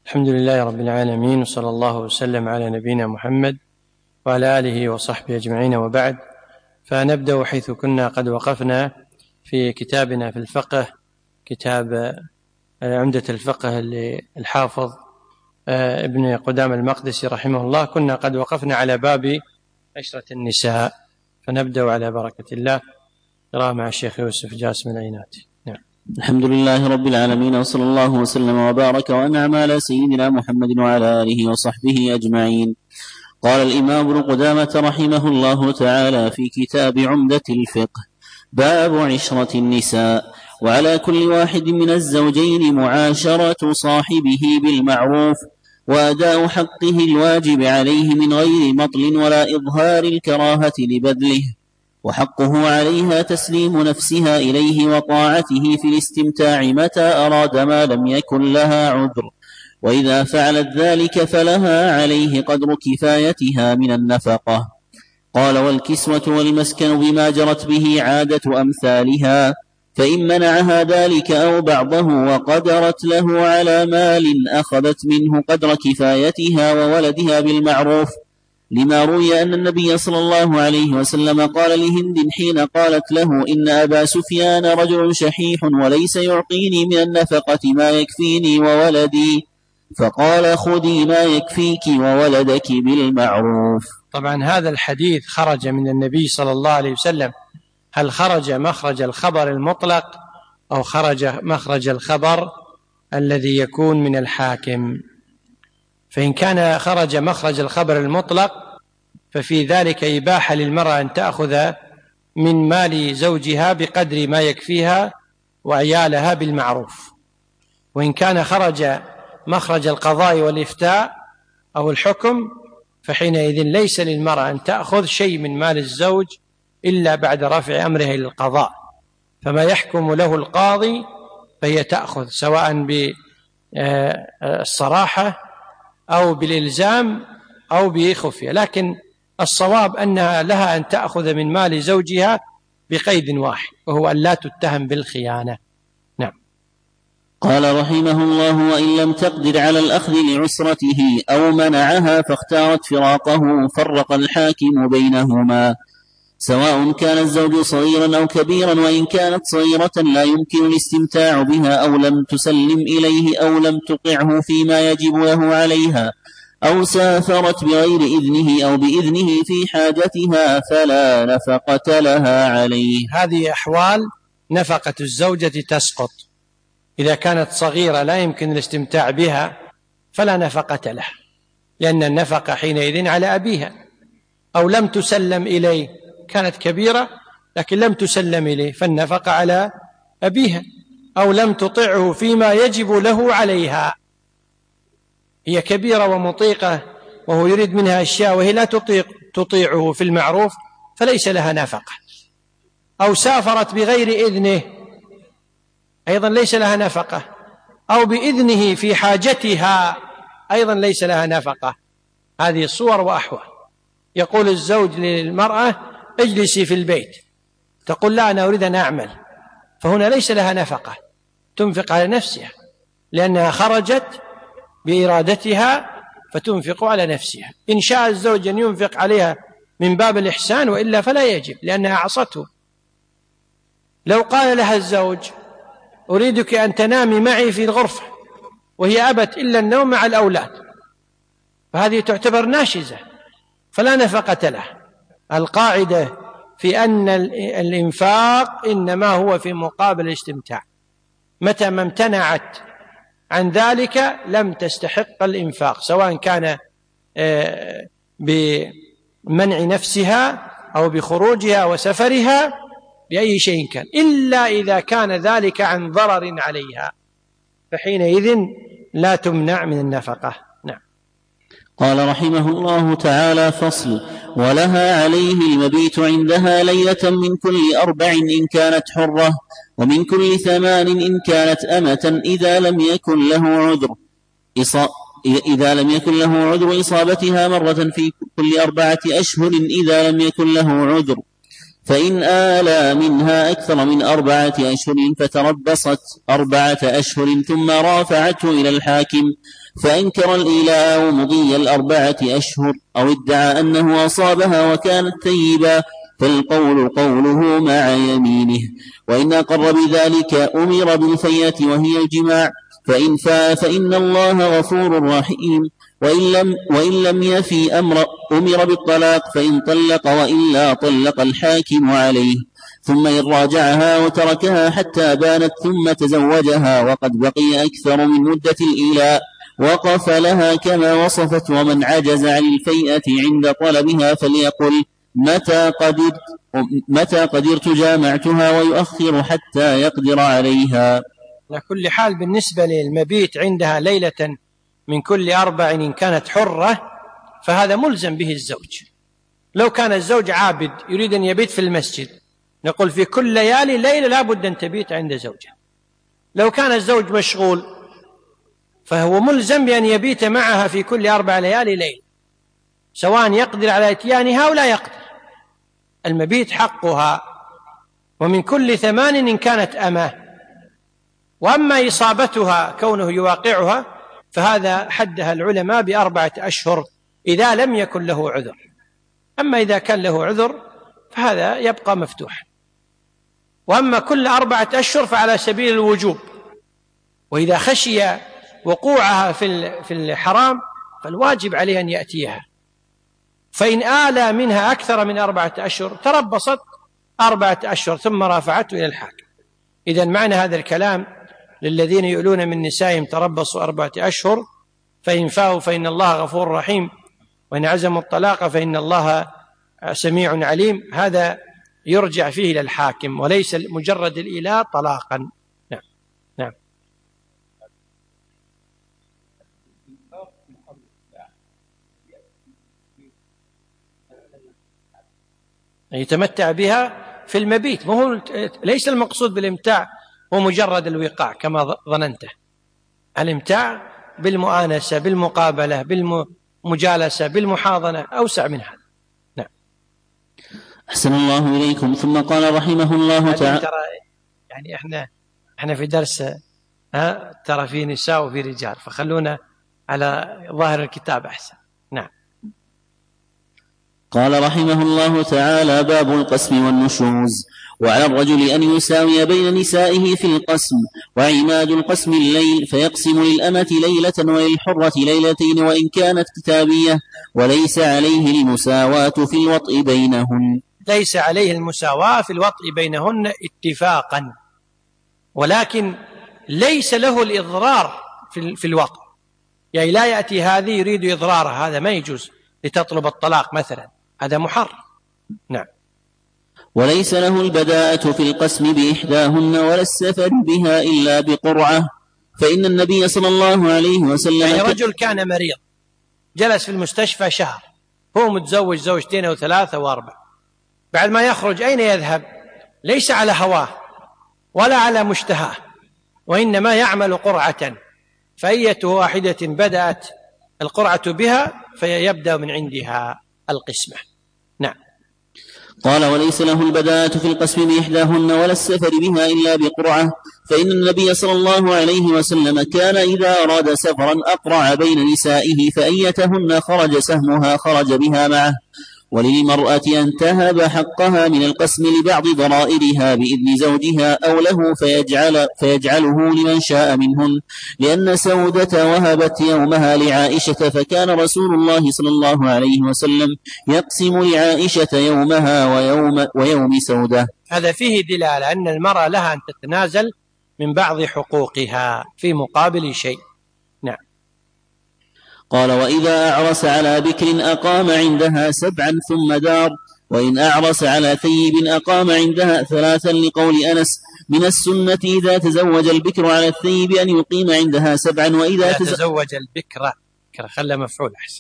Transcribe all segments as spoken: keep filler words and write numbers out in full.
الحمد لله رب العالمين، وصلى الله وسلم على نبينا محمد وعلى آله وصحبه أجمعين، وبعد. فنبدأ حيث كنا قد وقفنا في كتابنا في الفقه، كتاب عمدة الفقه للحافظ ابن قدامة المقدسي رحمه الله. كنا قد وقفنا على باب عشرة النساء، فنبدأ على بركة الله قراءة مع الشيخ يوسف جاسم العيناتي. نعم. الحمد لله رب العالمين، وصلى الله وسلم وبارك وأنعم على سيدنا محمد وعلى آله وصحبه أجمعين. قال الإمام ابن قدامة رحمه الله تعالى في كتاب عمدة الفقه: باب عشرة النساء. وعلى كل واحد من الزوجين معاشرة صاحبه بالمعروف، وأداء حقه الواجب عليه من غير مطل ولا إظهار الكراهة لبذله، وحقه عليها تسليم نفسها إليه وطاعته في الاستمتاع متى أراد ما لم يكن لها عذر، وإذا فعلت ذلك فلها عليه قدر كفايتها من النفقة. قال: والكسوة والمسكن بما جرت به عادة أمثالها، فإن منعها ذلك أو بعضه وقدرت له على مال أخذت منه قدر كفايتها وولدها بالمعروف، لما روي أن النبي صلى الله عليه وسلم قال لهند حين قالت له: إن أبا سفيان رجل شحيح وليس يعطيني من النفقة ما يكفيني وولدي، فقال: خذي ما يكفيك وولدك بالمعروف. طبعا هذا الحديث خرج من النبي صلى الله عليه وسلم. هل خرج مخرج الخبر المطلق أو خرج مخرج الخبر الذي يكون من الحاكم؟ فإن كان خرج مخرج الخبر المطلق ففي ذلك إباحة للمرأة أن تأخذ من مال زوجها بقدر ما يكفيها وعيالها بالمعروف. وإن كان خرج مخرج القضاء والإفتاء أو الحكم فحينئذ ليس للمرأة أن تأخذ شيء من مال الزوج إلا بعد رفع أمره إلى القضاء، فما يحكم له القاضي فهي تأخذ، سواء بالصراحة أو بالإلزام أو بخفية، لكن الصواب أنها لها أن تأخذ من مال زوجها بقيد واحد، وهو أن لا تتهم بالخيانة. نعم. قال رحمه الله: وإن لم تقدر على الأخذ لعسرته أو منعها فاختارت فراقه، فرق الحاكم بينهما، سواء كان الزوج صغيرا أو كبيرا، وإن كانت صغيرة لا يمكن الاستمتاع بها أو لم تسلم إليه أو لم تطعه فيما يجب له عليها، أو سافرت بغير إذنه أو بإذنه في حاجتها، فلا نفقة لها عليه. هذه أحوال نفقة الزوجة تسقط. إذا كانت صغيرة لا يمكن الاستمتاع بها فلا نفقة لها، لأن النفقة حينئذ على أبيها. أو لم تسلم إليه، كانت كبيرة لكن لم تسلم إليه فالنفقة على أبيها. أو لم تطعه فيما يجب له عليها، هي كبيرة ومطيقة وهو يريد منها أشياء وهي لا تطيق تطيعه في المعروف فليس لها نفقة. أو سافرت بغير إذنه أيضا ليس لها نفقة. أو بإذنه في حاجتها أيضا ليس لها نفقة. هذه صور وأحوال. يقول الزوج للمرأة: اجلسي في البيت، تقول: لا، أنا أريد أن أعمل، فهنا ليس لها نفقة، تنفق على نفسها لأنها خرجت بإرادتها فتنفق على نفسها. إن شاء الزوج أن ينفق عليها من باب الإحسان، وإلا فلا يجب لأنها عصته. لو قال لها الزوج: أريدك أن تنامي معي في الغرفة، وهي أبت إلا النوم مع الأولاد، فهذه تعتبر ناشزة فلا نفقة له. القاعدة في أن الإنفاق إنما هو في مقابل الاستمتاع، متى ما امتنعت عن ذلك لم تستحق الإنفاق، سواء كان بمنع نفسها أو بخروجها وسفرها بأي شيء كان، إلا إذا كان ذلك عن ضرر عليها فحينئذ لا تمنع من النفقة. نعم. قال رحمه الله تعالى: فصل: ولها عليه المبيت عندها ليلة من كل أربع إن كانت حرة، ومن كل ثمان إن كانت أمة، إذا لم يكن له عذر إصا... إذا لم يكن له عذر إصابتها مرة في كل أربعة أشهر إذا لم يكن له عذر، فإن آلى منها أكثر من أربعة أشهر فتربصت أربعة أشهر ثم رافعته إلى الحاكم فأنكر الإيلاء مضي الأربعة أشهر أو ادعى أنه أصابها وكانت ثيبا فالقول قوله مع يمينه. وإن أقر بذلك أمر بالفيئة وهي الجماع، فإن فاء فإن الله غفور رحيم. وإن لم, وإن لم يفي أمر أمر بالطلاق، فإن طلق وإلا طلق الحاكم عليه، ثم إن راجعها وتركها حتى بانت ثم تزوجها وقد بقي أكثر من مدة الإيلاء وقف لها كما وصفت. ومن عجز عن الفيئة عند طلبها فليقل متى قدرت, متى قدرت جامعتها ويؤخر حتى يقدر عليها. على كل حال بالنسبة للمبيت عندها ليلة من كل أربع إن كانت حرة فهذا ملزم به الزوج. لو كان الزوج عابد يريد أن يبيت في المسجد نقول في كل ليالي ليلة لا بد أن تبيت عند زوجها. لو كان الزوج مشغول فهو ملزم بأن يبيت معها في كل أربع ليالي ليلة، سواء يقدر على إتيانها أو لا يقدر. المبيت حقها، ومن كل ثمان إن كانت أماه. وأما إصابتها كونه يواقعها فهذا حدها العلماء بأربعة أشهر إذا لم يكن له عذر. أما إذا كان له عذر فهذا يبقى مفتوح. وأما كل أربعة أشهر فعلى سبيل الوجوب، وإذا خشي وقوعها في الحرام فالواجب عليه أن يأتيها. فإن آلى منها أكثر من أربعة أشهر تربصت أربعة أشهر ثم رافعته إلى الحاكم. إذن معنى هذا الكلام للذين يؤلون من نسائهم تربصوا أربعة أشهر فإن فاءوا فإن الله غفور رحيم وإن عزموا الطلاق فإن الله سميع عليم، هذا يرجع فيه إلى الحاكم وليس مجرد الإيلاء طلاقا. نعم نعم. يتمتع بها في المبيت، وهو ليس المقصود بالامتاع هو مجرد الوقاع كما ظننته. الامتاع بالمؤانسة بالمقابلة بالمجالسة بالمحاضنة أوسع من هذا. نعم. أحسن الله إليكم. ثم قال رحمه الله تعالى ترى يعني احنا احنا في درس ها ترى في نساء وفي رجال، فخلونا على ظاهر الكتاب أحسن. نعم. قال رحمه الله تعالى باب القسم والنشوز. وعلى الرجل أن يساوي بين نسائه في القسم، وعماد القسم الليل، فيقسم للأمة ليلة وللحرة ليلتين وإن كانت كتابية، وليس عليه المساواة في الوطء بينهن. ليس عليه المساواة في الوطء بينهن اتفاقا، ولكن ليس له الإضرار في الوطء. يعني لا يأتي هذه يريد إضرارها، هذا ما يجوز لتطلب الطلاق مثلا، هذا محرم. نعم. وليس له البداءة في القسم بإحداهن ولا السفر بها إلا بقرعة، فإن النبي صلى الله عليه وسلم يعني رجل كان مريض جلس في المستشفى شهر، هو متزوج زوجتين أو ثلاثة وأربع، بعد ما يخرج أين يذهب؟ ليس على هواه ولا على مشتهاه، وإنما يعمل قرعة، فأية واحدة بدأت القرعة بها فيبدأ من عندها القسمة. نعم. قال وليس له البداءة في القسم بإحداهن ولا السفر بها إلا بقرعة، فإن النبي صلى الله عليه وسلم كان إذا أراد سفرا أقرع بين نسائه، فأيتهن خرج سهمها خرج بها معه. وللمرأة أن تهب حقها من القسم لبعض ضرائرها بإذن زوجها أو له فيجعل فيجعله لمن شاء منهن، لأن سودة وهبت يومها لعائشة، فكان رسول الله صلى الله عليه وسلم يقسم لعائشة يومها ويوم, ويوم سودة. هذا فيه دلالة أن المرأة لها أن تتنازل من بعض حقوقها في مقابل شيء. نعم. قال وإذا أعرس على بكر أقام عندها سبعا ثم دار، وإن أعرس على ثيب أقام عندها ثلاثا، لقول أنس من السنة إذا تزوج البكر على الثيب أن يقيم عندها سبعا، وإذا تزوج البكر خلى مفعول أحسن.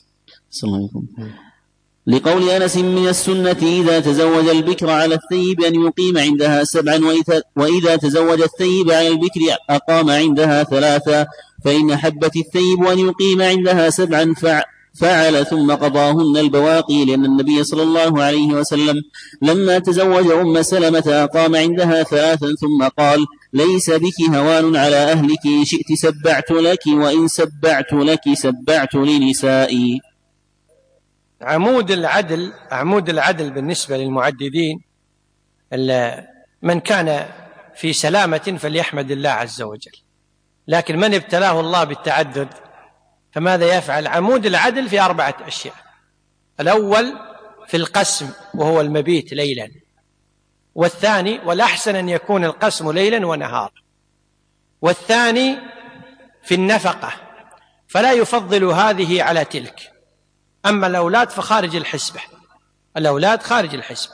لقول أنس من السنة إذا تزوج البكر على الثيب أن يقيم عندها سبعا، وإذا تزوج الثيب على البكر أقام عندها ثلاثا، فإن حبت الثيب أن يقيم عندها سبعا فعل ثم قضاهن البواقي، لأن النبي صلى الله عليه وسلم لما تزوج أم سلمة أقام عندها ثلاثا ثم قال: ليس بك هوان على أهلك، إن شئت سبعت لك، وإن سبعت لك سبعت لنسائي. عمود العدل عمود العدل بالنسبة للمعددين من كان في سلامة فليحمد الله عز وجل، لكن من ابتلاه الله بالتعدد فماذا يفعل؟ عمود العدل في أربعة أشياء: الأول في القسم وهو المبيت ليلا، والثاني والأحسن أن يكون القسم ليلا ونهارا، والثاني في النفقة فلا يفضل هذه على تلك، أما الأولاد فخارج الحسبة، الأولاد خارج الحسبة.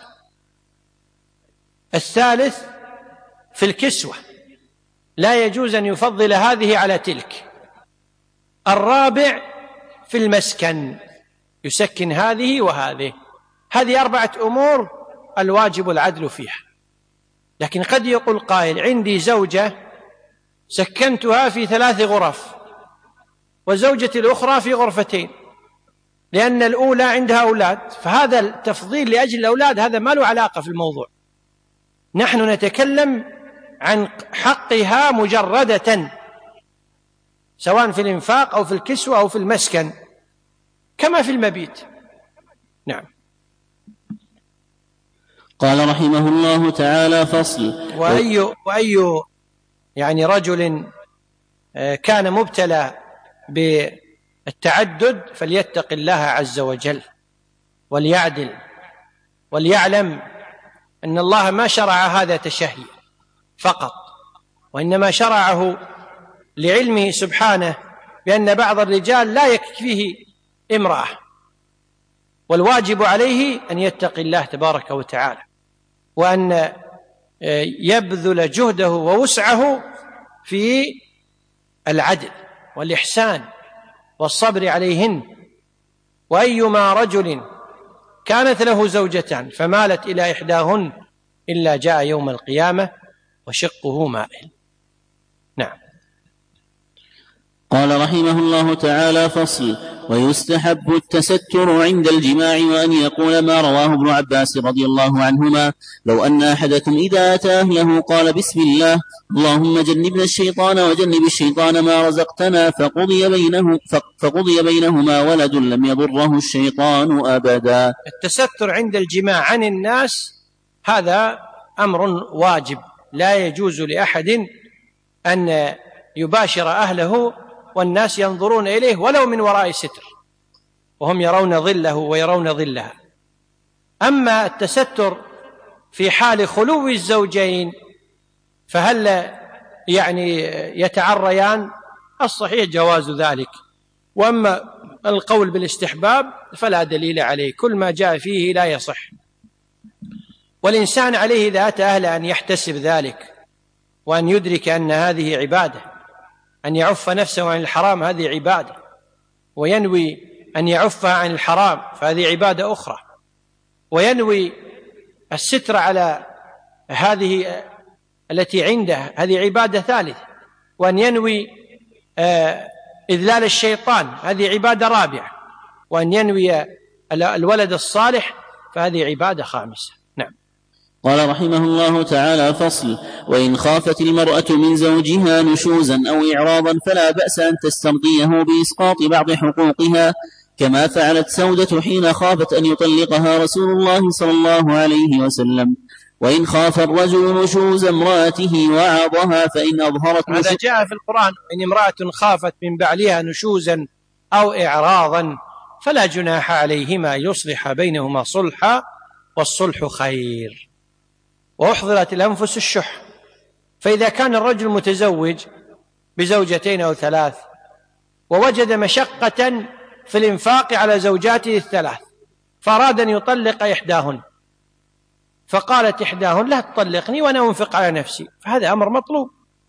الثالث في الكسوة، لا يجوز أن يفضل هذه على تلك. الرابع في المسكن، يسكن هذه وهذه. هذه أربعة أمور الواجب العدل فيها. لكن قد يقول قائل: عندي زوجة سكنتها في ثلاث غرف وزوجتي الأخرى في غرفتين، لأن الأولى عندها أولاد، فهذا التفضيل لأجل الأولاد هذا ما له علاقة في الموضوع. نحن نتكلم عن حقها مجردة، سواء في الإنفاق أو في الكسوة أو في المسكن، كما في المبيت. نعم. قال رحمه الله تعالى: فصل. وأي, وأي يعني رجل كان مبتلى بالتعدد فليتق الله عز وجل وليعدل، وليعلم أن الله ما شرع هذا تشهي فقط، وإنما شرعه لعلمه سبحانه بأن بعض الرجال لا يكفيه امرأة، والواجب عليه أن يتقي الله تبارك وتعالى، وأن يبذل جهده ووسعه في العدل والإحسان والصبر عليهن. وأيما رجل كانت له زوجتان فمالت إلى إحداهن إلا جاء يوم القيامة وشقه مائل. نعم. قال رحمه الله تعالى: فصل. ويستحب التستر عند الجماع، وأن يقول ما رواه ابن عباس رضي الله عنهما: لو أن أحدكم إذا أتى أهله قال: بسم الله، اللهم جنبنا الشيطان وجنب الشيطان ما رزقتنا، فقضي بينه فقضي بينهما ولد لم يضره الشيطان أبدا. التستر عند الجماع عن الناس هذا أمر واجب، لا يجوز لأحد أن يباشر أهله والناس ينظرون إليه ولو من وراء ستر، وهم يرون ظله ويرون ظلها. أما التستر في حال خلو الزوجين فهل يعني يتعريان؟ الصحيح جواز ذلك، وأما القول بالاستحباب فلا دليل عليه، كل ما جاء فيه لا يصح. والإنسان عليه إذا أتى أهله أن يحتسب ذلك، وأن يدرك أن هذه عبادة، أن يعف نفسه عن الحرام هذه عبادة، وينوي أن يعفها عن الحرام فهذه عبادة أخرى، وينوي الستر على هذه التي عنده هذه عبادة ثالثة، وأن ينوي إذلال الشيطان هذه عبادة رابعة، وأن ينوي الولد الصالح فهذه عبادة خامسة. نعم. قال رحمه الله تعالى: فصل. وإن خافت المرأة من زوجها نشوزا أو إعراضا فلا بأس أن تسترضيه بإسقاط بعض حقوقها، كما فعلت سودة حين خافت أن يطلقها رسول الله صلى الله عليه وسلم. وإن خاف الرجل نشوز امرأته وعظها فإن أظهرت، هذا جاء في القرآن: إن امرأة خافت من بعلها نشوزا أو إعراضا فلا جناح عليهما يصلح بينهما صلحا والصلح خير. وأحضرت الأنفس الشح، فإذا كان الرجل متزوج بزوجتين أو ثلاث ووجد مشقة في الإنفاق على زوجاته الثلاث فأراد أن يطلق إحداهن، فقالت إحداهن: لا تطلقني وأنا أنفق على نفسي، فهذا أمر مطلوب.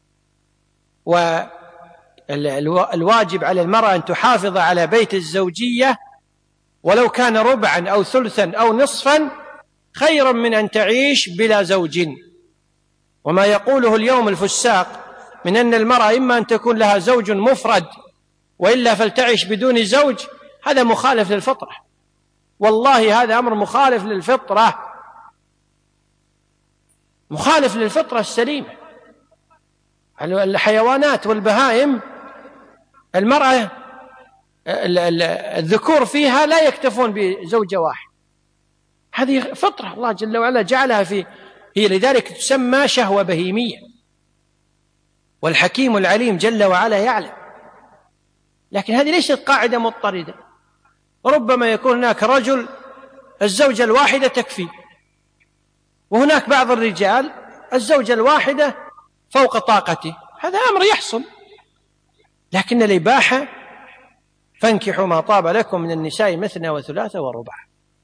والواجب على المرأة أن تحافظ على بيت الزوجية ولو كان ربعا أو ثلثا أو نصفا خيرا من أن تعيش بلا زوج. وما يقوله اليوم الفساق من أن المرأة إما أن تكون لها زوج مفرد وإلا فلتعيش بدون زوج، هذا مخالف للفطرة، والله هذا أمر مخالف للفطرة، مخالف للفطرة السليمة. الحيوانات والبهائم المرأة الذكور فيها لا يكتفون بزوجة واحد، هذه فطرة الله جل وعلا جعلها في، هي لذلك تسمى شهوة بهيمية، والحكيم العليم جل وعلا يعلم. لكن هذه ليست قاعدة مضطردة، ربما يكون هناك رجل الزوجة الواحدة تكفي، وهناك بعض الرجال الزوجة الواحدة فوق طاقته، هذا أمر يحصل. لكن الإباحة فانكحوا ما طاب لكم من النساء مثنى وثلاثة ورباع.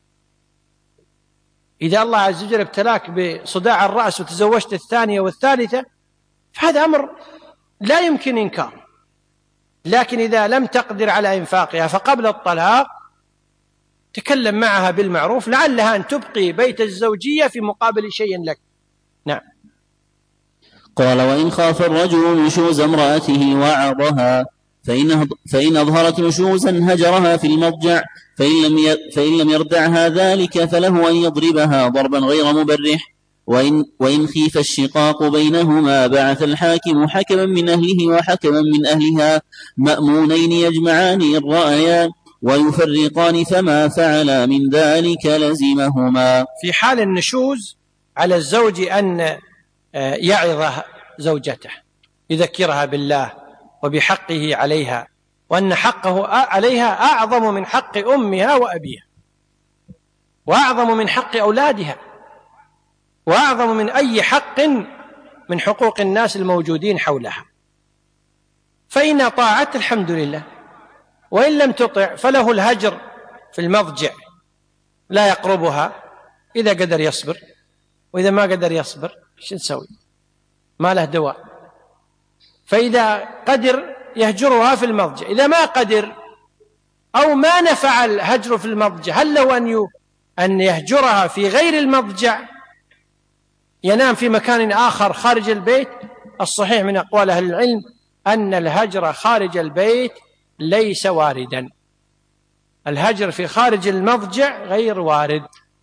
إذا الله عز وجل ابتلاك بصداع الرأس وتزوجت الثانية والثالثة فهذا أمر لا يمكن إنكاره، لكن إذا لم تقدر على إنفاقها فقبل الطلاق تكلم معها بالمعروف لعلها أن تبقي بيت الزوجية في مقابل شيء لك. نعم. قال: وإن خاف الرجل نشوز امرأته وعظها فإن, فإن أظهرت نشوزا هجرها في المضجع، فإن لم, فإن لم يردعها ذلك فله أن يضربها ضربا غير مبرح. وإن, وإن خيف الشقاق بينهما بعث الحاكم حكما من أهله وحكما من أهلها مأمونين يجمعان الرأيان ويفرقان، فما فعلا من ذلك لزمهما. في حال النشوز على الزوج أن يعظ زوجته، يذكرها بالله وبحقه عليها، وأن حقه عليها أعظم من حق أمها وأبيها، وأعظم من حق أولادها، وأعظم من أي حق من حقوق الناس الموجودين حولها. فإن طاعت الحمد لله، وإن لم تطع فله الهجر في المضجع، لا يقربها إذا قدر يصبر، وإذا ما قدر يصبر شو نسوي؟ ما له دواء. فإذا قدر يهجرها في المضجع، إذا ما قدر أو ما نفع الهجر في المضجع هل له أن أن يهجرها في غير المضجع، ينام في مكان آخر خارج البيت؟ الصحيح من أقوال أهل العلم أن الهجر خارج البيت ليس واردا، الهجر في خارج المضجع غير وارد.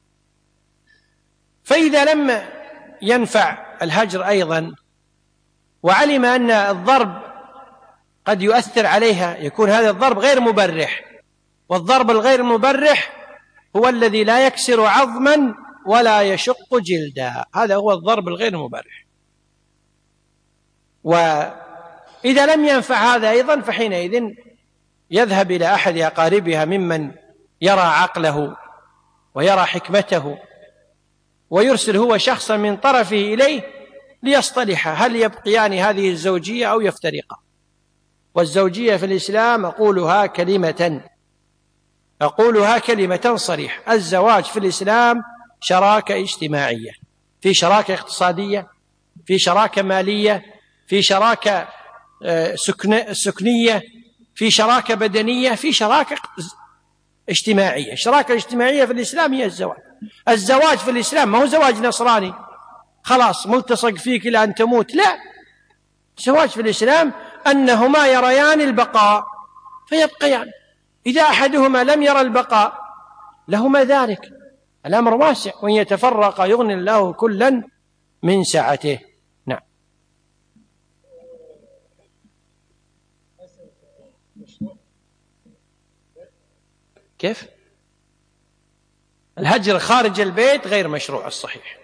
فإذا لم ينفع الهجر أيضا وعلم أن الضرب قد يؤثر عليها، يكون هذا الضرب غير مبرح، والضرب الغير مبرح هو الذي لا يكسر عظما ولا يشق جلدا، هذا هو الضرب الغير مبرح. وإذا لم ينفع هذا أيضا فحينئذ يذهب إلى أحد أقاربها ممن يرى عقله ويرى حكمته، ويرسل هو شخصا من طرفه إليه ليصطلح هل يبقيان هذه الزوجية أو يفترقا. والزوجية في الإسلام أقولها كلمة أقولها كلمة صريحة: الزواج في الإسلام شراكة اجتماعية، في شراكة اقتصادية، في شراكة مالية، في شراكة سكنية، في شراكة بدنية، في شراكة اجتماعية. الشراكة الاجتماعية في الإسلام هي الزواج. الزواج في الإسلام ما هو زواج نصراني خلاص ملتصق فيك إلى أن تموت، لا، الزواج في الإسلام أنهما يريان البقاء فيبقيان، إذا أحدهما لم يرى البقاء لهما ذلك. الأمر واسع، وإن يتفرق يغني الله كلا من سعته. نعم. كيف؟ الهجر خارج البيت غير مشروع الصحيح.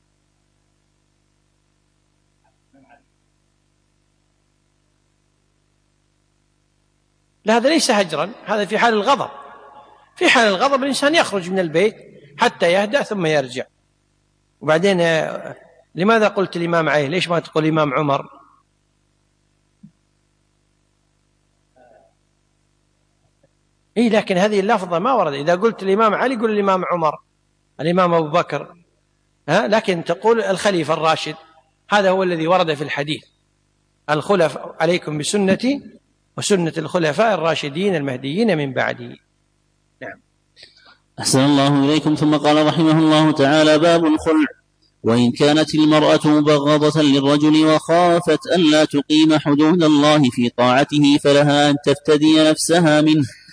لا، هذا ليس هجرا، هذا في حال الغضب. في حال الغضب الإنسان يخرج من البيت حتى يهدأ ثم يرجع. وبعدين لماذا قلت الإمام علي؟ ليش ما تقول الإمام عمر؟ إيه، لكن هذه اللفظة ما ورد. إذا قلت الإمام علي قل الإمام عمر، الإمام أبو بكر، ها؟ لكن تقول الخليفة الراشد، هذا هو الذي ورد في الحديث: الخلفاء عليكم بسنتي وسنة الخلفاء الراشدين المهديين من بعدي. نعم. أحسن الله إليكم. ثم قال رحمه الله تعالى: باب الخلع. وإن كانت المرأة مبغضة للرجل وخافت أن لا تقيم حدود الله في طاعته فلها أن تفتدي نفسها منه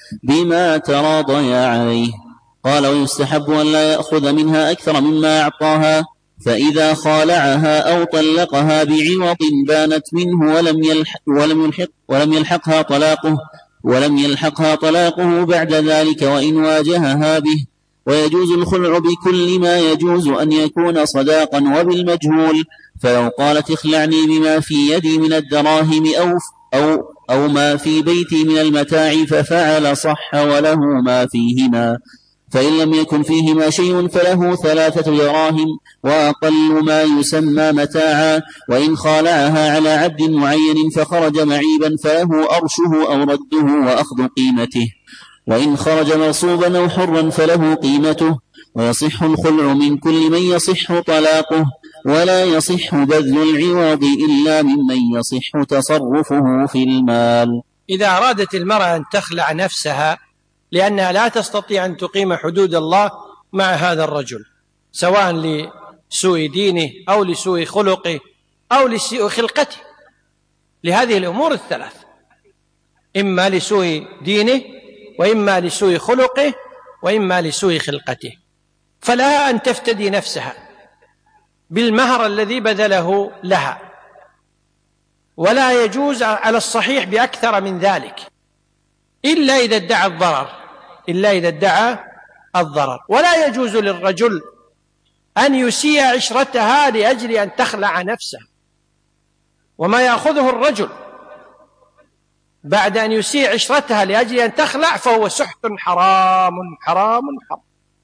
بما تراضيا عليه. قال: ويستحب أن لا يأخذ منها أكثر مما أعطاها، فإذا خالعها أو طلقها بعوض بانت منه ولم يلحق ولم يلحق ولم يلحقها طلاقه ولم يلحقها طلاقه بعد ذلك وإن واجهها به. ويجوز الخلع بكل ما يجوز أن يكون صداقا وبالمجهول، فلو قالت: اخلعني بما في يدي من الدراهم أو أو أو ما في بيتي من المتاع، ففعل صح وله ما فيهما. فإن لم يكن فيهما شيء فله ثلاثة دراهم وأقل ما يسمى متاعا. وإن خالعها على عبد معين فخرج معيبا فله أرشه أو رده وأخذ قيمته، وإن خرج مغصوبا أو حرا فله قيمته. ويصح الخلع من كل من يصح طلاقه، ولا يصح بذل العوض إلا ممن يصح تصرفه في المال. إذا أرادت المرأة أن تخلع نفسها لأنها لا تستطيع أن تقيم حدود الله مع هذا الرجل، سواء لسوء دينه أو لسوء خلقه أو لسوء خلقته، لهذه الأمور الثلاث، إما لسوء دينه وإما لسوء خلقه وإما لسوء خلقته، فلها أن تفتدي نفسها بالمهر الذي بذله لها، ولا يجوز على الصحيح بأكثر من ذلك إلا إذا ادعى الضرر إلا إذا ادعى الضرر. ولا يجوز للرجل أن يسيء عشرتها لأجل أن تخلع نفسه، وما يأخذه الرجل بعد أن يسيء عشرتها لأجل أن تخلع فهو سحت حرام حرام حرام.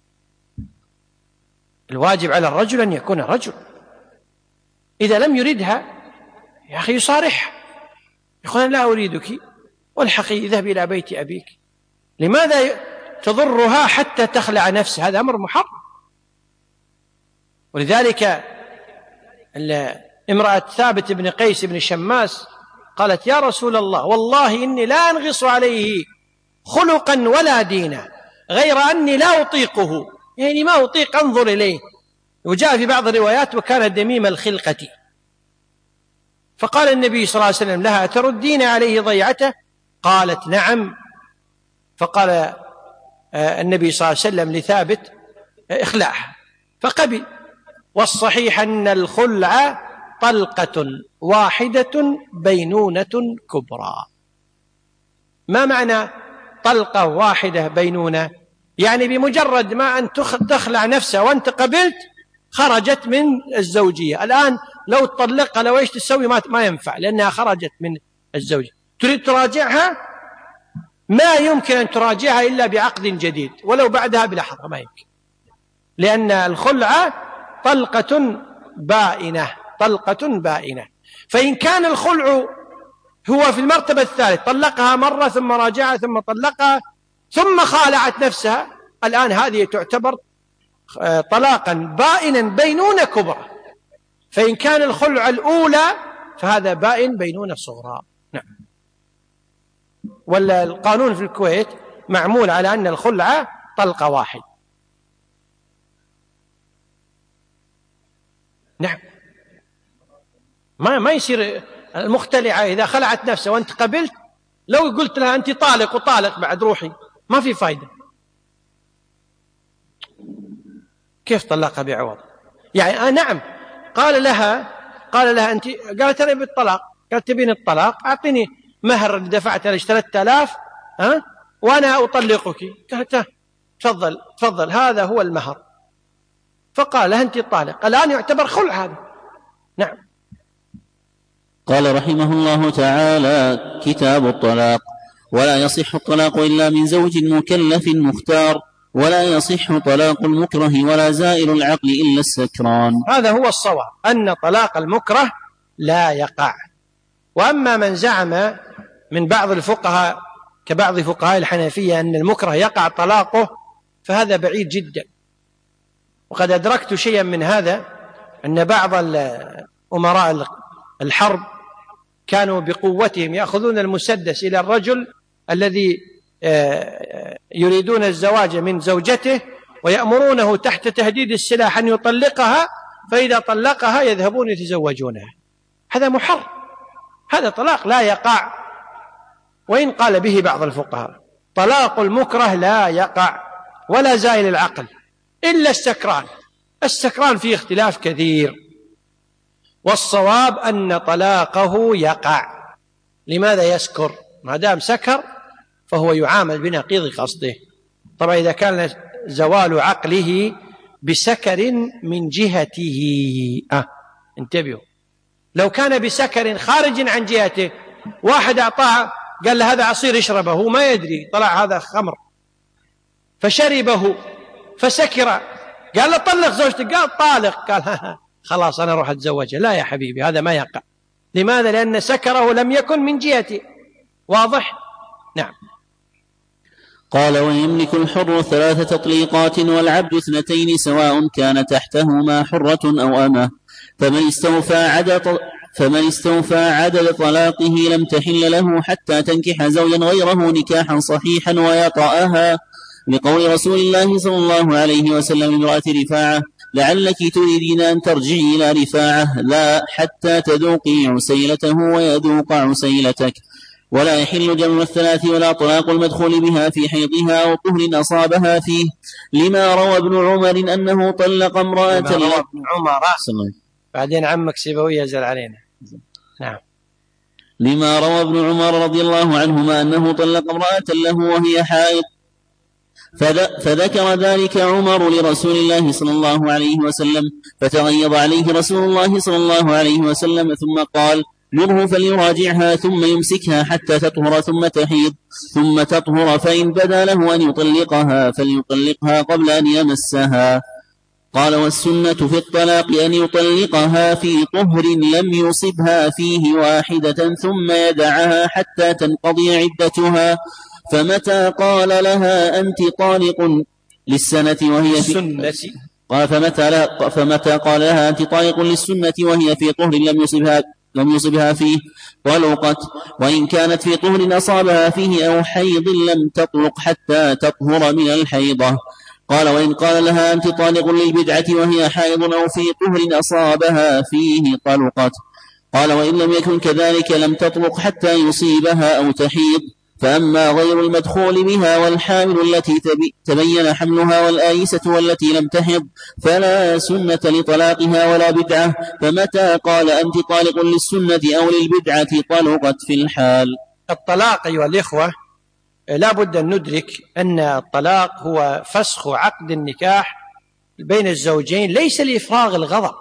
الواجب على الرجل أن يكون رجل، إذا لم يردها يا أخي يصارح، يقول: لا أريدك، والحقي اذهب إلى بيت أبيك. لماذا تضرها حتى تخلع نفسها؟ هذا أمر محرم. ولذلك امرأة ثابت بن قيس بن شماس قالت: يا رسول الله، والله إني لا أنغص عليه خلقا ولا دينا، غير أني لا أطيقه، يعني ما أطيق أنظر إليه. وجاء في بعض الروايات: وكان دميم الخلقة. فقال النبي صلى الله عليه وسلم لها: تردين عليه ضيعته؟ قالت: نعم. فقال النبي صلى الله عليه وسلم لثابت: اخلعها، فقبل. والصحيح أن الخلع طلقة واحدة بينونة كبرى. ما معنى طلقة واحدة بينونة؟ يعني بمجرد ما أن تخلع نفسها وأنت قبلت خرجت من الزوجية. الآن لو تطلقها لو إيش تسوي ما ينفع، لأنها خرجت من الزوجية. تريد تراجعها، ما يمكن أن تراجعها إلا بعقد جديد، ولو بعدها بلحظة ما يمكن، لأن الخلع طلقة بائنة طلقة بائنة. فإن كان الخلع هو في المرتبة الثالثة، طلقها مرة ثم راجعها ثم طلقها ثم خالعت نفسها، الآن هذه تعتبر طلاقا بائنا بينونة كبرى. فإن كان الخلع الأولى فهذا بائن بينونة صغرى. نعم. ولا القانون في الكويت معمول على أن الخلع طلقة واحد. نعم. ما ما يصير المختلعة إذا خلعت نفسها وأنت قبلت، لو قلت لها أنت طالق وطالق بعد روحي ما في فايدة. كيف طلقها بعوض؟ يعني آه نعم. قال لها قال لها أنت، قالت أنا بالطلاق، قالت تبين الطلاق، أعطيني مهر اللي دفعت لك ثلاثة آلاف ها وأنا أطلقك. قالت تفضل تفضل هذا هو المهر. فقال لها أنت طالق، الآن يعتبر خلع هذا. نعم. قال رحمه الله تعالى: كتاب الطلاق. ولا يصح الطلاق إلا من زوج مكلف مختار، ولا يصح طلاق المكره ولا زائل العقل إلا السكران. هذا هو الصواب، أن طلاق المكره لا يقع. وأما من زعم من بعض الفقهاء كبعض فقهاء الحنفية أن المكره يقع طلاقه، فهذا بعيد جدا. وقد أدركت شيئا من هذا، أن بعض أمراء الحرب كانوا بقوتهم يأخذون المسدس إلى الرجل الذي يريدون الزواج من زوجته ويأمرونه تحت تهديد السلاح أن يطلقها، فإذا طلقها يذهبون يتزوجونها. هذا محرم، هذا طلاق لا يقع وإن قال به بعض الفقهاء. طلاق المكره لا يقع ولا زائل العقل إلا السكران. السكران فيه اختلاف كثير، والصواب أن طلاقه يقع. لماذا يسكر؟ ما دام سكر فهو يعامل بنقيض قصده. طبعا إذا كان زوال عقله بسكر من جهته، أه انتبهوا، لو كان بسكر خارج عن جهته، واحد أعطاه قال له هذا عصير اشربه، هو ما يدري، طلع هذا خمر فشربه فسكر، قال له طلق زوجتك، قال طالق، قال ها ها خلاص أنا أروح أتزوجها. لا يا حبيبي، هذا ما يقع. لماذا؟ لأن سكره لم يكن من جهته. واضح؟ نعم. قال: ويملك الحر ثلاث تطليقات والعبد اثنتين سواء كان تحتهما حرة أو أمة، فمن استوفى عدد فمن استوفى عدد طلاقه لم تحل له حتى تنكح زوجا غيره نكاحا صحيحا ويطأها، لقول رسول الله صلى الله عليه وسلم امرأة رفاعة: لعلك تريدين أن ترجعي إلى رفاعة، لا حتى تذوقي عسيلته ويذوق عسيلتك. ولا يحل جمع الثلاث ولا طلاق المدخول بها في حيضها أو طهر أصابها فيه، لما روى ابن عمر أنه طلق امرأة. لما روى ابن عمر بعدين عمك سيبوي يزل علينا. نعم. لما روى ابن عمر رضي الله عنهما أنه طلق امرأة له وهي حائض، فذكر ذلك عمر لرسول الله صلى الله عليه وسلم، فتغيظ عليه رسول الله صلى الله عليه وسلم، ثم قال: مره فليراجعها ثم يمسكها حتى تطهر ثم تحيض ثم تطهر، فإن بدا له أن يطلقها فليطلقها قبل أن يمسها. قال: والسنة في الطلاق أن يطلقها في طهر لم يصبها فيه واحدة ثم يدعها حتى تنقضي عدتها، فمتى قال لها أنت طالق للسنة وهي في قال فمتى, فمتى قال لها أنت طالق للسنة وهي في طهر لم يصبها لم يصبها فيه طلقت، وإن كانت في طهر أصابها فيه أو حيض لم تطلق حتى تطهر من الحيضة. قال: وإن قال لها أنت طالق للبدعة وهي حائض أو في طهر أصابها فيه طلقت. قال: وإن لم يكن كذلك لم تطلق حتى يصيبها أو تحيض. فأما غير المدخول بها والحامل التي تبين حملها والآيسة والتي لم تحض فلا سنة لطلاقها ولا بدعة، فمتى قال أنت طالق للسنة أو للبدعة طلقت في الحال. الطلاق أيها الإخوة لا بد أن ندرك أن الطلاق هو فسخ عقد النكاح بين الزوجين، ليس لإفراغ الغضب.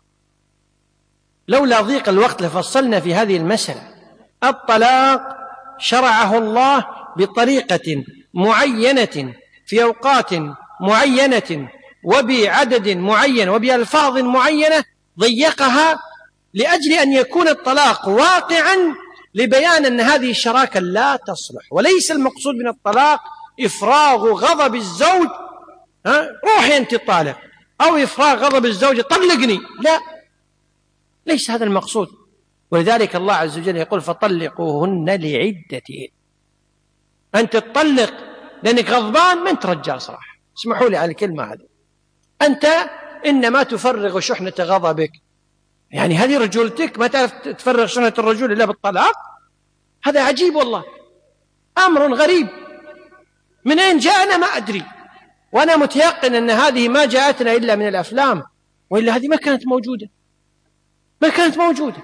لولا ضيق الوقت لفصلنا في هذه المسألة. الطلاق شرعه الله بطريقة معينة في أوقات معينة وبعدد معين وبألفاظ معينة، ضيقها لأجل أن يكون الطلاق واقعا لبيان أن هذه الشراكة لا تصلح. وليس المقصود من الطلاق إفراغ غضب الزوج، ها روحي أنت طالق، أو إفراغ غضب الزوج طلقني، لا، ليس هذا المقصود. ولذلك الله عز وجل يقول: فطلقوهن لعدتهن. أنت تطلق لأنك غضبان، ما أنت رجال صراحة، اسمحوا لي على الكلمة هذه، أنت إنما تفرغ شحنة غضبك. يعني هذه رجولتك، ما تعرف تفرغ شحنة الرجل إلا بالطلاق؟ هذا عجيب والله، أمر غريب، من أين جاءنا ما أدري. وأنا متيقن أن هذه ما جاءتنا إلا من الأفلام، وإلا هذه ما كانت موجودة، ما كانت موجودة.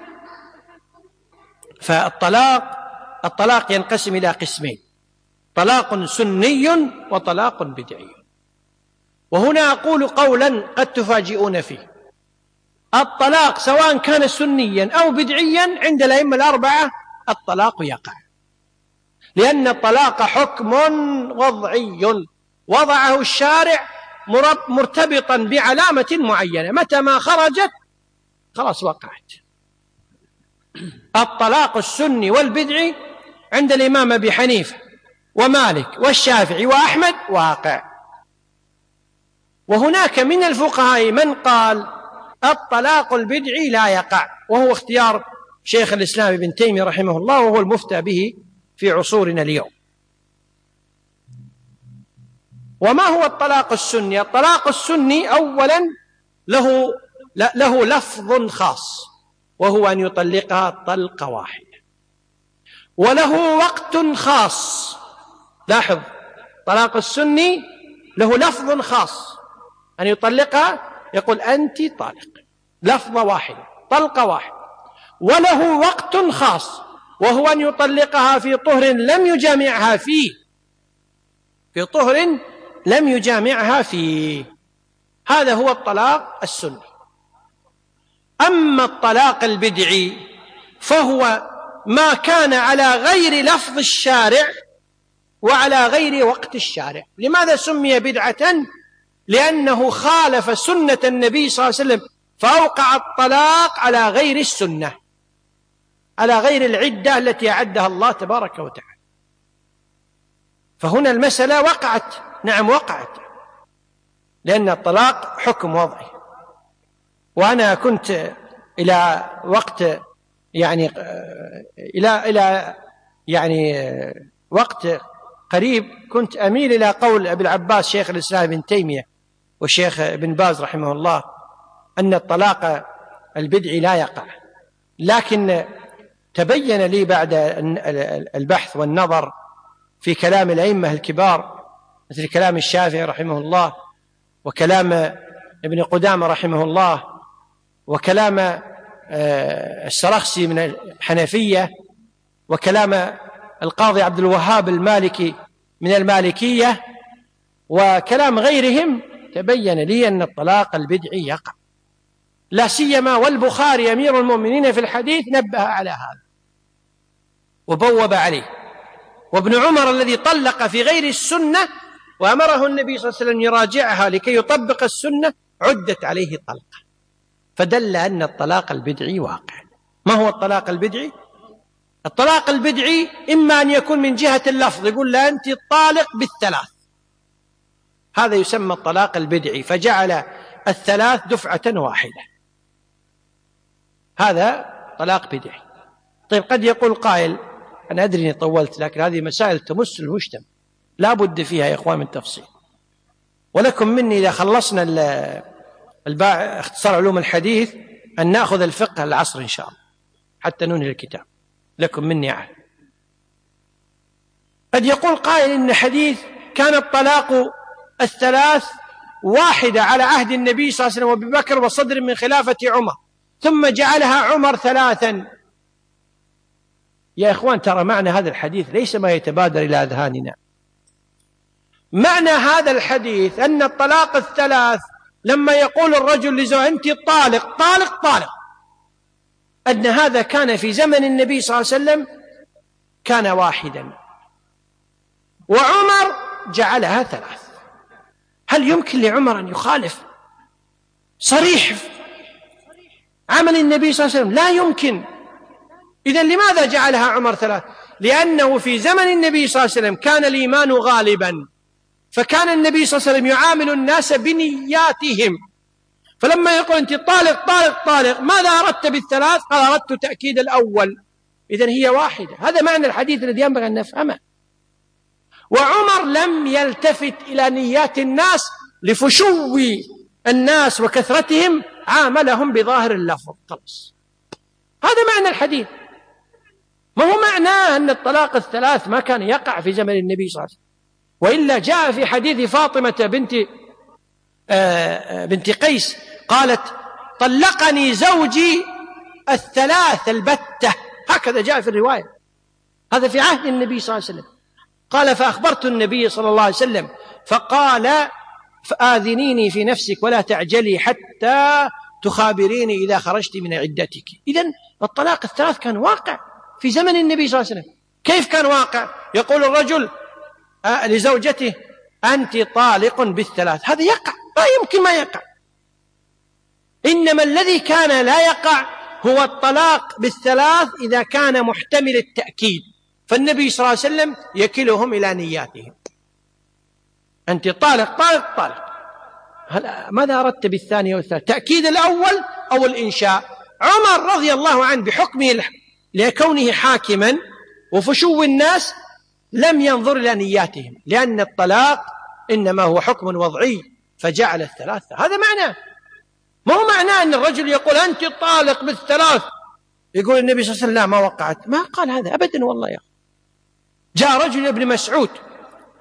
فالطلاق الطلاق ينقسم إلى قسمين: طلاق سني وطلاق بدعي. وهنا أقول قولا قد تفاجئون فيه: الطلاق سواء كان سنيا أو بدعيا عند الأئمة الأربعة الطلاق يقع، لأن الطلاق حكم وضعي وضعه الشارع مرتبطا بعلامة معينة، متى ما خرجت خلاص وقعت. الطلاق السني والبدعي عند الإمام أبي حنيفة ومالك والشافعي وأحمد واقع. وهناك من الفقهاء من قال الطلاق البدعي لا يقع، وهو اختيار شيخ الإسلام ابن تيمية رحمه الله، وهو المفتى به في عصورنا اليوم. وما هو الطلاق السني؟ الطلاق السني أولا له, له لفظ خاص، وهو أن يطلقها طلقة واحدة، وله وقت خاص، لاحظ، طلاق السني له لفظ خاص، أن يطلقها يقول أنت طالق، لفظة واحدة، طلقة واحدة. وله وقت خاص، وهو أن يطلقها في طهر لم يجامعها فيه، في طهر لم يجامعها فيه. هذا هو الطلاق السني. أما الطلاق البدعي فهو ما كان على غير لفظ الشارع وعلى غير وقت الشارع. لماذا سمي بدعة؟ لأنه خالف سنة النبي صلى الله عليه وسلم، فأوقع الطلاق على غير السنة، على غير العدة التي أعدها الله تبارك وتعالى. فهنا المسألة وقعت، نعم وقعت، لأن الطلاق حكم وضعي. وأنا كنت إلى وقت يعني إلى إلى يعني وقت قريب كنت أميل إلى قول أبي العباس شيخ الإسلام ابن تيمية والشيخ ابن باز رحمه الله أن الطلاق البدعي لا يقع. لكن تبين لي بعد البحث والنظر في كلام الأئمة الكبار مثل كلام الشافعي رحمه الله، وكلام ابن قدامة رحمه الله، وكلام السرخسي من الحنفية، وكلام القاضي عبد الوهاب المالكي من المالكية، وكلام غيرهم، تبين لي أن الطلاق البدعي يقع، لا سيما والبخاري أمير المؤمنين في الحديث نبه على هذا وبوب عليه. وابن عمر الذي طلق في غير السنة وأمره النبي صلى الله عليه وسلم يراجعها لكي يطبق السنة عدت عليه طلقة، فدل أن الطلاق البدعي واقع. ما هو الطلاق البدعي؟ الطلاق البدعي إما أن يكون من جهة اللفظ، يقول لا أنت طالق بالثلاث، هذا يسمى الطلاق البدعي، فجعل الثلاث دفعة واحدة، هذا طلاق بدعي. طيب قد يقول قائل، أنا أدري أني طولت، لكن هذه مسائل تمس المجتمع لا بد فيها يا إخوان من تفصيل. ولكم مني إذا خلصنا الباع اختصار علوم الحديث أن نأخذ الفقه العصر إن شاء الله حتى ننهي الكتاب، لكم مني عهد. قد يقول قائل إن حديث كان الطلاق الثلاث واحدة على عهد النبي صلى الله عليه وسلم وأبي بكر وصدر من خلافة عمر، ثم جعلها عمر ثلاثا. يا إخوان ترى معنى هذا الحديث ليس ما يتبادر إلى أذهاننا. معنى هذا الحديث أن الطلاق الثلاث لما يقول الرجل لزوجته أنت طالق طالق طالق، أن هذا كان في زمن النبي صلى الله عليه وسلم كان واحدا، وعمر جعلها ثلاث. هل يمكن لعمر أن يخالف صريح عمل النبي صلى الله عليه وسلم؟ لا يمكن. إذن لماذا جعلها عمر ثلاث؟ لأنه في زمن النبي صلى الله عليه وسلم كان الإيمان غالبا، فكان النبي صلى الله عليه وسلم يعامل الناس بنياتهم، فلما يقول أنت طالق طالق طالق ماذا أردت بالثلاث؟ قال أردت تأكيد الأول، إذن هي واحدة. هذا معنى الحديث الذي ينبغي أن نفهمه. وعمر لم يلتفت إلى نيات الناس لفشو الناس وكثرتهم، عاملهم بظاهر اللفظ خلاص. هذا معنى الحديث. ما هو معناه أن الطلاق الثلاث ما كان يقع في زمن النبي صلى الله عليه وسلم، وإلا جاء في حديث فاطمة بنت آه بنت قيس قالت طلقني زوجي الثلاث البتة، هكذا جاء في الرواية، هذا في عهد النبي صلى الله عليه وسلم. قال فأخبرت النبي صلى الله عليه وسلم فقال فآذنيني في نفسك ولا تعجلي حتى تخابريني إذا خرجت من عدتك. إذن الطلاق الثلاث كان واقع في زمن النبي صلى الله عليه وسلم. كيف كان واقع؟ يقول الرجل لزوجته أنت طالق بالثلاث، هذا يقع، ما يمكن ما يقع. إنما الذي كان لا يقع هو الطلاق بالثلاث إذا كان محتمل التأكيد، فالنبي صلى الله عليه وسلم يكلهم إلى نياتهم، أنت طالق طالق طالق. ماذا أردت بالثانية والثالث؟ تأكيد الأول أو الإنشاء؟ عمر رضي الله عنه بحكمه لكونه حاكما وفشو الناس لم ينظر إلى نياتهم، لأن الطلاق إنما هو حكم وضعي فجعل الثلاثة. هذا معناه. ما هو معناه أن الرجل يقول أنت طالق بالثلاث يقول النبي صلى الله عليه وسلم لا ما وقعت، ما قال هذا أبدا والله. يا جاء رجل ابن مسعود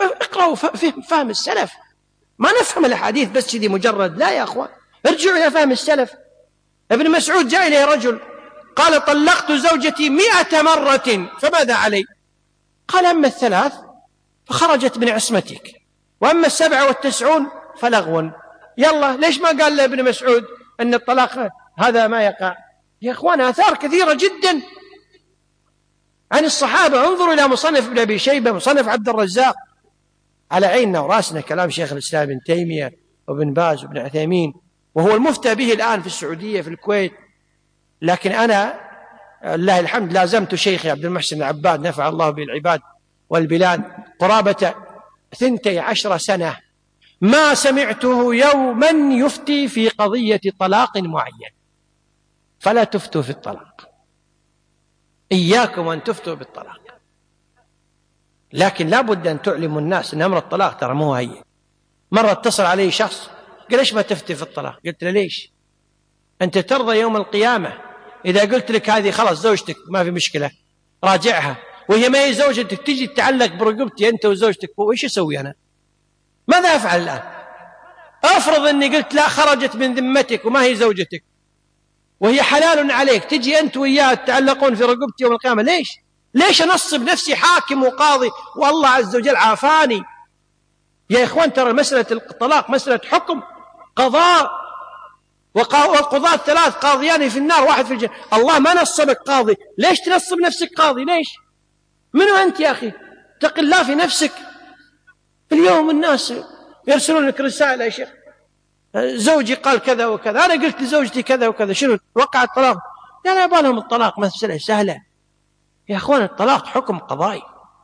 اقرأوا فهم, فهم السلف، ما نفهم الأحاديث بس كذي مجرد، لا يا أخوان، ارجعوا إلى فهم السلف. ابن مسعود جاء إليه رجل قال طلقت زوجتي مئة مرة فماذا علي؟ قال أما الثلاث فخرجت من عصمتك، وأما السبعة والتسعون فلغو. يلا، ليش ما قال لابن مسعود أن الطلاق هذا ما يقع؟ يا أخوان آثار كثيرة جدا عن الصحابة. انظروا إلى مصنف ابن أبي شيبة، مصنف عبد الرزاق، على عيننا وراسنا كلام شيخ الإسلام ابن تيمية وابن باز وابن عثيمين، وهو المفتى به الآن في السعودية في الكويت. لكن أنا لله الحمد لازمت شيخي عبد المحسن العباد نفع الله بالعباد والبلاد قرابة ثنتي عشر سنة، ما سمعته يوما يفتي في قضية طلاق معين. فلا تفتوا في الطلاق، إياكم أن تفتوا بالطلاق، لكن لا بد أن تعلموا الناس أن أمر الطلاق ترى مو هين. مرة اتصل علي شخص قال ليش ما تفتي في الطلاق؟ قلت له ليش؟ أنت ترضى يوم القيامة إذا قلت لك هذه خلاص زوجتك ما في مشكلة راجعها، وهي ما هي زوجتك تجي تتعلق برقبتي أنت وزوجتك، وإيش أسوي أنا؟ ماذا أفعل الآن؟ أفرض أني قلت لا خرجت من ذمتك وما هي زوجتك وهي حلال عليك، تجي أنت وإياها تتعلقون في رقبتي يوم القيامة. ليش؟ ليش أنصب نفسي حاكم وقاضي والله عز وجل عافاني؟ يا إخوان ترى مسألة الطلاق مسألة حكم قضاء، والقضاة ثلاث قاضيان في النار واحد في الجنة. الله ما نصبك قاضي، ليش تنصب نفسك قاضي؟ ليش؟ منو أنت يا أخي؟ اتق الله في نفسك. اليوم الناس يرسلون لك رسائل يا شيخ زوجي قال كذا وكذا، أنا قلت لزوجتي كذا وكذا، شنو وقع الطلاق؟ لا لا بالهم الطلاق مسألة سهلة يا أخوان، الطلاق حكم قضائي.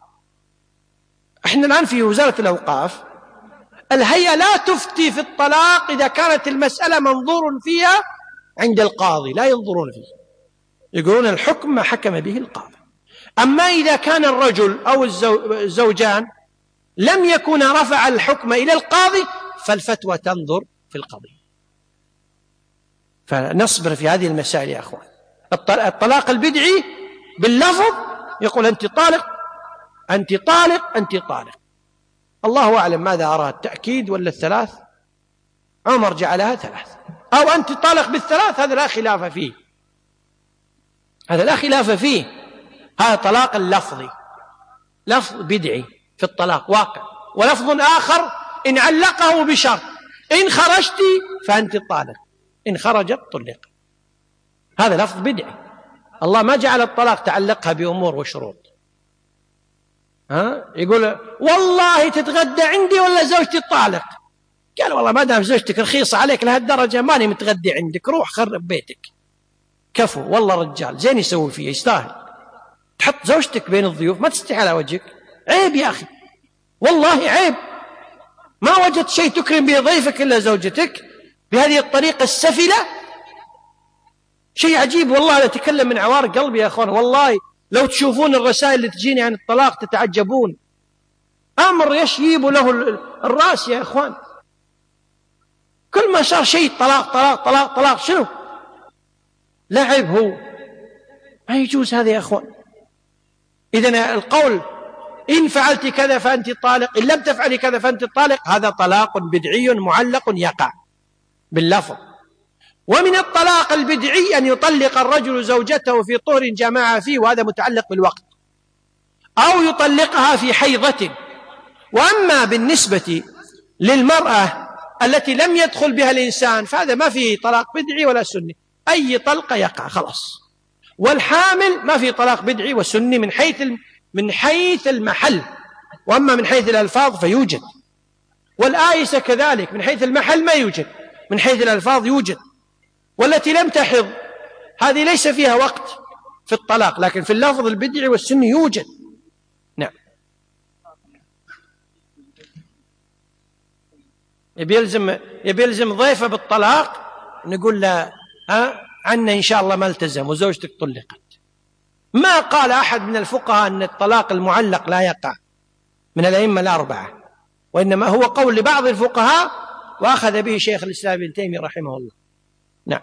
احنا الآن في وزارة الأوقاف الهيئة لا تفتي في الطلاق إذا كانت المسألة منظور فيها عند القاضي، لا ينظرون فيه، يقولون الحكم ما حكم به القاضي. أما إذا كان الرجل أو الزوجان لم يكن رفع الحكم إلى القاضي فالفتوى تنظر في القضية. فنصبر في هذه المسائل يا أخوان. الطلاق البدعي باللفظ يقول أنت طالق أنت طالق أنت طالق، الله أعلم ماذا أراد، تأكيد ولا الثلاث؟ عمر جعلها ثلاث، أو أنت طالق بالثلاث، هذا لا خلاف فيه، هذا لا خلاف فيه. هذا طلاق اللفظي، لفظ بدعي في الطلاق واقع. ولفظ آخر إن علقه بشرط إن خرجت فأنت طالق، إن خرجت طلق، هذا لفظ بدعي. الله ما جعل الطلاق تعلقها بأمور وشروط. ها؟ يقول والله تتغدى عندي ولا زوجتي طالق، قال والله ما دام زوجتك رخيصة عليك لهالدرجة ماني متغدي عندك، روح خرب بيتك. كفو والله رجال زين يسوي فيه، يستاهل. تحط زوجتك بين الضيوف ما تستحي على وجهك، عيب يا أخي والله عيب. ما وجدت شيء تكرم به ضيفك إلا زوجتك بهذه الطريقة السفلة، شيء عجيب والله. لا أتكلم من عوار قلبي يا أخوان، والله لو تشوفون الرسائل اللي تجيني عن الطلاق تتعجبون. أمر يشيب له الرأس يا أخوان، كل ما صار شيء طلاق طلاق طلاق طلاق، شنو؟ لا عيب، هو ما يجوز هذا يا أخوان. إذن القول إن فعلت كذا فأنت طالق، إن لم تفعلي كذا فأنت طالق، هذا طلاق بدعي معلق يقع باللفظ. ومن الطلاق البدعي أن يطلق الرجل زوجته في طهر جماعة فيه، وهذا متعلق بالوقت، أو يطلقها في حيضة. وأما بالنسبة للمرأة التي لم يدخل بها الإنسان فهذا ما فيه طلاق بدعي ولا سني، أي طلقة يقع خلاص. والحامل ما فيه طلاق بدعي وسني من حيث من حيث المحل، وأما من حيث الألفاظ فيوجد. والآيسة كذلك من حيث المحل ما يوجد، من حيث الألفاظ يوجد. والتي لم تحض هذه ليس فيها وقت في الطلاق، لكن في اللفظ البدعي والسني يوجد. نعم. يبي يلزم يبي يلزم ضيفه بالطلاق، نقول له ها عنا إن شاء الله ما التزم وزوجتك طلقت. ما قال أحد من الفقهاء أن الطلاق المعلق لا يقع من الأئمة الأربعة، وإنما هو قول لبعض الفقهاء وأخذ به شيخ الإسلام ابن تيمية رحمه الله. نعم.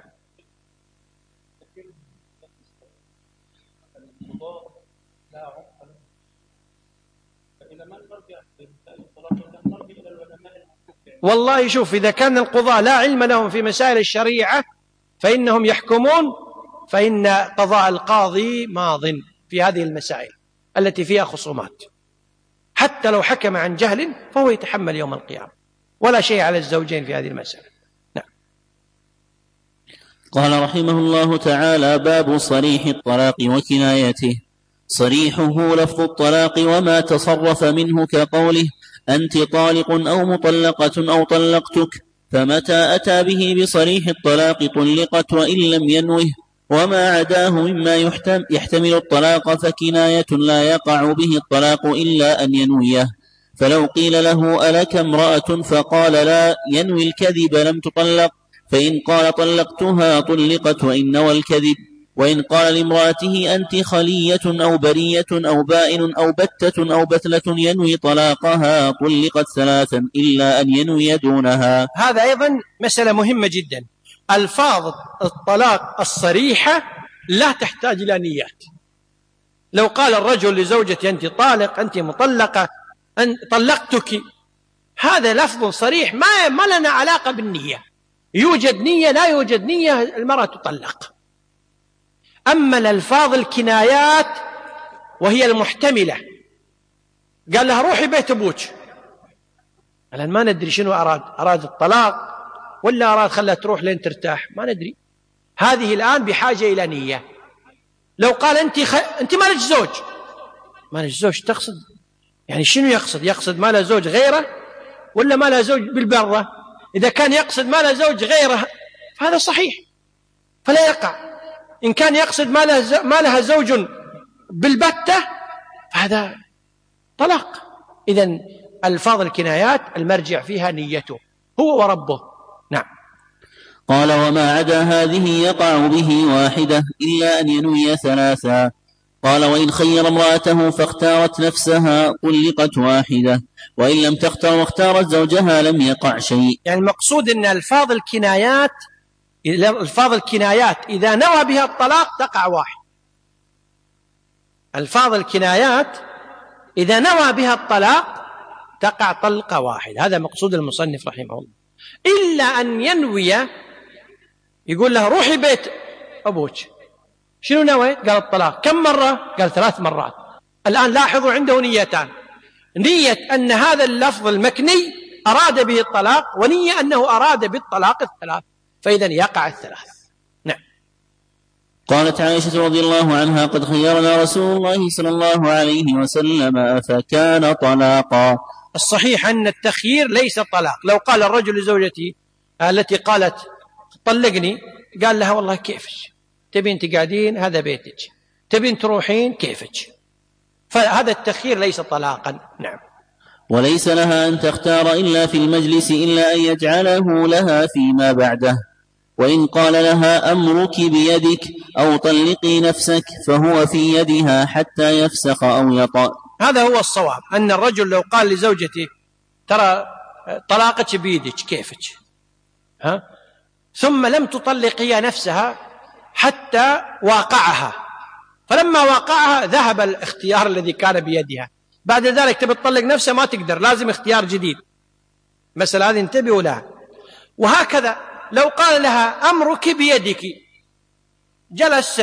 فإلى من نرجع والله شوف، إذا كان القضاة لا علم لهم في مسائل الشريعة فإنهم يحكمون، فإن قضاء القاضي ماض في هذه المسائل التي فيها خصومات، حتى لو حكم عن جهل فهو يتحمل يوم القيامة، ولا شيء على الزوجين في هذه المسألة. نعم. قال رحمه الله تعالى: باب صريح الطلاق وكنايته. صريحه لفظ الطلاق وما تصرف منه، كقوله: أنت طالق أو مطلقة أو طلقتك، فمتى أتى به بصريح الطلاق طلقت وإن لم ينوه. وما عداه مما يحتمل الطلاق فكناية لا يقع به الطلاق إلا أن ينويه. فلو قيل له: ألك امرأة؟ فقال: لا، ينوي الكذب لم تطلق. فإن قال: طلقتها طلقت وإن نوى الكذب. وإن قال لامرأته: أنت خلية أو برية أو بائن أو بتة أو بتلة، ينوي طلاقها طلقت ثلاثا إلا أن ينوي دونها. هذا أيضا مسألة مهمة جدا. ألفاظ الطلاق الصريحة لا تحتاج إلى نيات. لو قال الرجل لزوجته: أنت طالق، أنت مطلقة، أن طلقتك، هذا لفظ صريح ما ما لنا علاقة بالنية. يوجد نية لا يوجد نية المرأة تطلق. أما الألفاظ الكنايات وهي المحتملة، قال لها: روحي بيت أبوك، الآن ما ندري شنو أراد، أراد الطلاق ولا أراد خلها تروح لين ترتاح، ما ندري. هذه الآن بحاجة إلى نية. لو قال: أنت خ... أنت ما لك زوج، ما لك زوج تقصد يعني شنو يقصد؟ يقصد ما له زوج غيره ولا ما له زوج بالبرة؟ إذا كان يقصد ما له زوج غيره فهذا صحيح فلا يقع. إن كان يقصد ما له, ز... ما له زوج بالبتة فهذا طلاق. إذن ألفاظ الكنايات المرجع فيها نيته هو وربه. نعم. قال: وما عدا هذه يقع به واحدة إلا أن ينوي ثلاثا. قال: وإن خير امرأته فاختارت نفسها طلقت واحدة، وإن لم تختر واختارت زوجها لم يقع شيء. يعني المقصود أن ألفاظ الكنايات ألفاظ الكنايات إذا نوى بها الطلاق تقع واحد. ألفاظ الكنايات إذا نوى بها الطلاق تقع طلقة واحد. هذا مقصود المصنف رحمه الله. إلا أن ينوي، يقول له: روحي بيت أبوك، شنو نوي؟ قال: الطلاق. كم مرة؟ قال: ثلاث مرات. الآن لاحظوا عنده نيتان: نية أن هذا اللفظ المكني أراد به الطلاق، ونية أنه أراد بالطلاق الثلاث، فإذا يقع الثلاث. نعم. قالت عائشة رضي الله عنها: قد خيرنا رسول الله صلى الله عليه وسلم أفكان طلاقا. الصحيح أن التخيير ليس طلاق. لو قال الرجل لزوجته التي قالت: طلقني، قال لها: والله كيفك، تبين تقعدين هذا بيتك، تبين تروحين كيفك، فهذا التخيير ليس طلاقا. نعم. وليس لها أن تختار إلا في المجلس إلا أن يجعله لها فيما بعده. وإن قال لها: أمرك بيدك أو طلقي نفسك، فهو في يدها حتى يفسخ أو يطأ. هذا هو الصواب، أن الرجل لو قال لزوجته: ترى طلاقك بيدك كيفك، ها؟ ثم لم تطلقي نفسها حتى واقعها، فلما واقعها ذهب الاختيار الذي كان بيدها، بعد ذلك تبي تطلق نفسها ما تقدر، لازم اختيار جديد. مثلا هذه انتبهوا لها. وهكذا لو قال لها: أمرك بيدك، جلس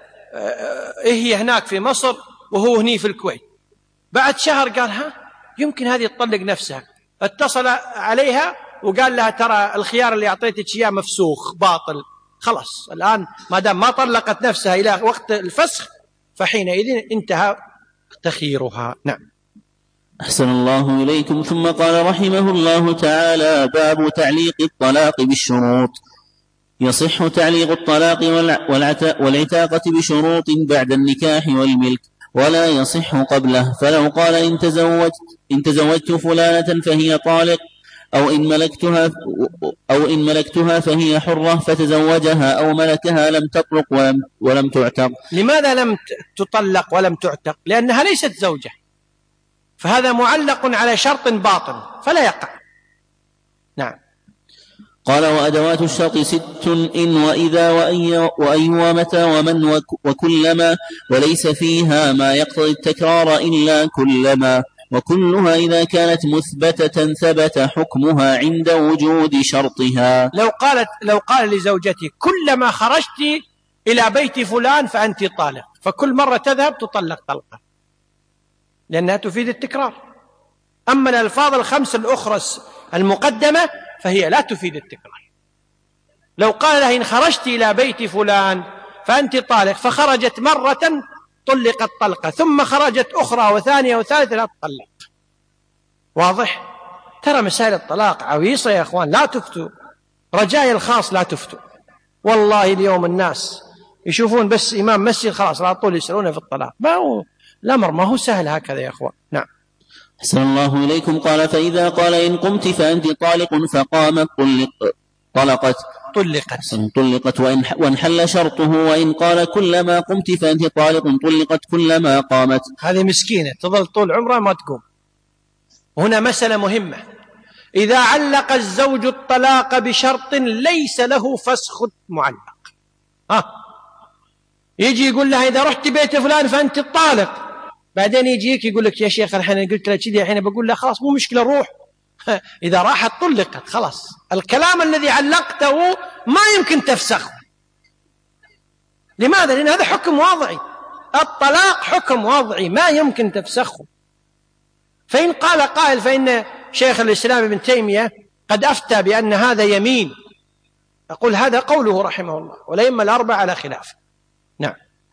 هي هناك في مصر وهو هني في الكويت، بعد شهر قال: ها يمكن هذه تطلق نفسها، اتصل عليها وقال لها: ترى الخيار اللي أعطيتك إياه مفسوخ باطل، خلاص الآن ما دام ما طلقت نفسها إلى وقت الفسخ فحينئذ انتهى تخييرها. نعم. أحسن الله إليكم. ثم قال رحمه الله تعالى: باب تعليق الطلاق بالشروط. يصح تعليق الطلاق والعتاقة بشروط بعد النكاح والملك، ولا يصح قبله. فلو قال: إن تزوجت, إن تزوجت فلانة فهي طالق، أو إن ملكتها أو إن ملكتها فهي حرة، فتزوجها أو ملكها، لم تطلق ولم, ولم تعتق. لماذا لم تطلق ولم تعتق؟ لأنها ليست زوجة، فهذا معلق على شرط باطن فلا يقع. نعم. قال: وأدوات الشرط ست: إن وإذا وأي, وأي ومتى ومن وكلما، وليس فيها ما يقتضي التكرار إلا كلما. وكلها إذا كانت مثبتة ثبت حكمها عند وجود شرطها. لو قالت لو قال لزوجتي كلما خرجت إلى بيت فلان فأنت طالق، فكل مرة تذهب تطلق طلقة لأنها تفيد التكرار. أما الألفاظ الخمس الأخرى المقدمة فهي لا تفيد التكرار. لو قال لها إن خرجت إلى بيت فلان فأنت طالق، فخرجت مرة طلقت طلقة، ثم خرجت أخرى وثانية وثالثة لا تطلق. واضح؟ ترى مسائل الطلاق عويصة يا أخوان، لا تفتوا، رجاء الخاص لا تفتوا. والله اليوم الناس يشوفون بس إمام مسجد خلاص على طول يسألونه في الطلاق. ما هو الأمر ما هو سهل هكذا يا أخوان. نعم. أحسن الله إليكم. قال فإذا قال إن قمت فأنت طالق فقامت طلق طلقت طلقت طلقت وإن وانحل شرطه، وإن قال كلما قمت فأنت طالق طلقت كلما قامت. هذه مسكينة تظل طول عمرها ما تقوم. هنا مسألة مهمة، إذا علق الزوج الطلاق بشرط ليس له فسخ معلق، ها يجي يقول لها إذا رحت بيت فلان فأنت الطالق، بعدين يجيك يقول لك يا شيخ الحين قلت لك كذي الحين بقول له خلاص مو مشكلة روح. إذا راحت طلقت خلاص. الكلام الذي علقته ما يمكن تفسخه. لماذا؟ لأن هذا حكم وضعي، الطلاق حكم وضعي ما يمكن تفسخه. فإن قال قائل فإن شيخ الإسلام ابن تيمية قد أفتى بأن هذا يمين، أقول هذا قوله رحمه الله، والأئمة الأربعة على خلاف. نعم.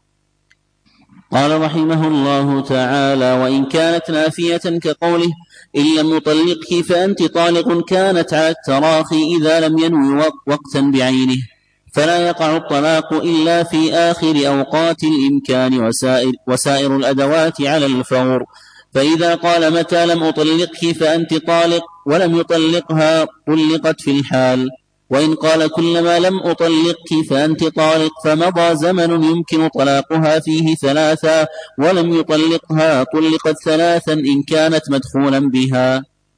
قال رحمه الله تعالى وإن كانت نافية كقوله إن لم يطلقك فأنت طالق كانت على التراخي إذا لم ينوي وقتا بعينه، فلا يقع الطلاق إلا في آخر أوقات الإمكان وسائر, وسائر الأدوات على الفور. فإذا قال متى لم أطلقك فأنت طالق ولم يطلقها طلقت في الحال، وإن قال كلما لم أطلقك فأنت طالق فمضى زمن يمكن طلاقها فيه ثلاثا ولم يطلقها طلقت ثلاثا إن كانت مدخولا بها.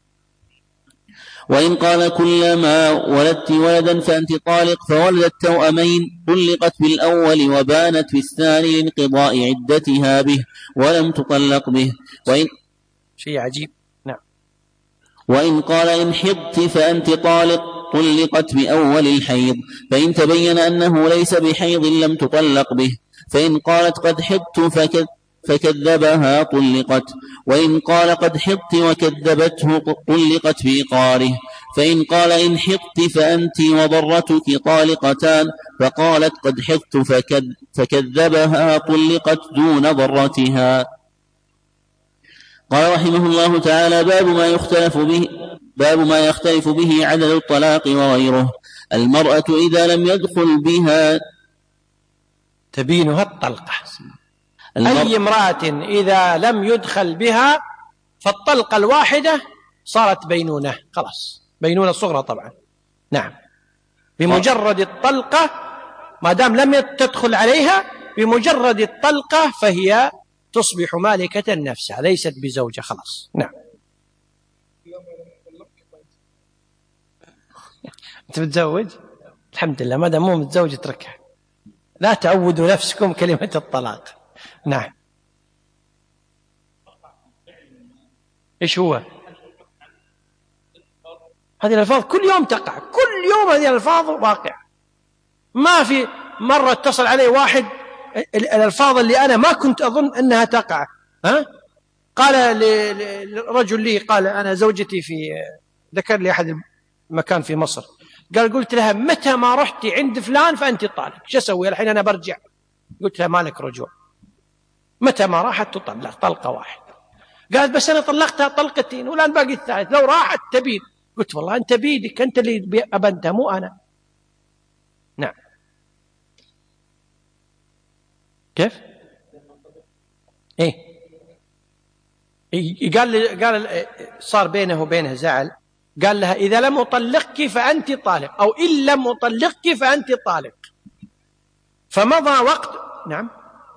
وإن قال كلما ولدت ولدا فأنت طالق فولدت توأمين طلقت بالأول وبانت في الثاني لانقضاء عدتها به ولم تطلق به. وإن شيء عجيب. نعم. وإن قال إن حضت فأنت طالق طلقت بأول الحيض، فإن تبين أنه ليس بحيض لم تطلق به. فإن قالت قد حضت فكذ فكذبها طلقت، وإن قال قد حضت وكذبته طلقت بإقراره. فإن قال إن حضت فأنت وضرتك طالقتان فقالت قد حضت فكذبها طلقت دون ضرتها. قال رحمه الله تعالى باب ما يختلف به باب ما يختلف به عدد الطلاق وغيره. المرأة إذا لم يدخل بها تبينها الطلقة. أي امرأة إذا لم يدخل بها فالطلقة الواحدة صارت بينونة، خلاص بينونة صغرى طبعا. نعم. بمجرد الطلقة ما دام لم تدخل عليها، بمجرد الطلقة فهي تصبح مالكة نفسها ليست بزوجة خلاص. نعم. أنت متزوج؟ الحمد لله، ما دام مو متزوج اتركها، لا تعودوا نفسكم كلمة الطلاق. نعم. إيش هو؟ هذه الألفاظ كل يوم تقع، كل يوم هذه الألفاظ واقع. ما في مرة اتصل علي واحد الألفاظ اللي أنا ما كنت أظن أنها تقع. ها؟ قال لرجل لي قال أنا زوجتي في ذكر لي أحد مكان في مصر، قال قلت لها متى ما رحتي عند فلان فأنت طالق، شو أسوي الحين أنا برجع؟ قلت لها مالك رجوع، متى ما راحت تطلق طلقة واحدة. قالت بس أنا طلقتها طلقتين والآن باقي الثالث، لو راحت تبيد. قلت والله أنت بيدك، أنت اللي أبنتها مو أنا. نعم. كيف؟ إيه؟ قال قال صار بينه وبينها زعل، قال لها إذا لم أطلقك فأنت طالق، أو إن لم أطلقك فأنت طالق. فمضى وقت. نعم.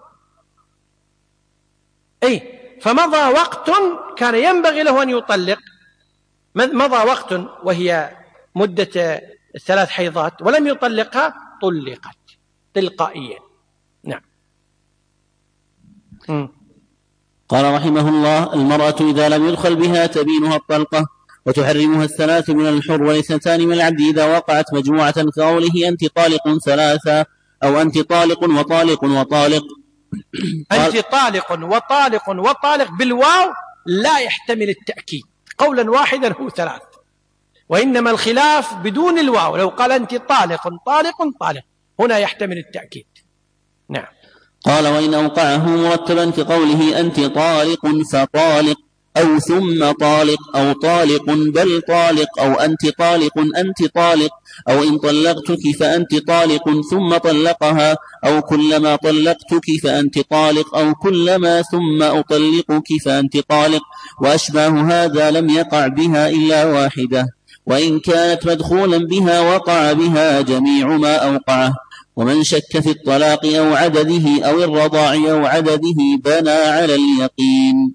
أي فمضى وقت كان ينبغي له أن يطلق، مضى وقت وهي مدة الثلاث حيضات ولم يطلقها، طلقت تلقائيا. نعم. م. قال رحمه الله: المرأة إذا لم يدخل بها تبينها الطلقة، وتحرمها الثلاث من الحر والاثنتان من العبد إذا وقعت مجموعة كقوله: أنت طالق ثلاثة، أو أنت طالق وطالق وطالق. أنت طالق وطالق وطالق بالواو لا يحتمل التأكيد، قولا واحدا هو ثلاث، وإنما الخلاف بدون الواو. لو قال أنت طالق طالق طالق هنا يحتمل التأكيد. نعم. قال: وإن أوقعه مرتبا كقوله: أنت طالق فطالق، أو ثم طالق، أو طالق بل طالق، أو أنت طالق أنت طالق، أو إن طلقتك فأنت طالق ثم طلقها، أو كلما طلقتك فأنت طالق، أو كلما ثم أطلقك فأنت طالق، وأشباه هذا لم يقع بها إلا واحدة، وإن كانت مدخولا بها وقع بها جميع ما أوقعه. ومن شك في الطلاق أو عدده أو الرضاع أو عدده بنى على اليقين.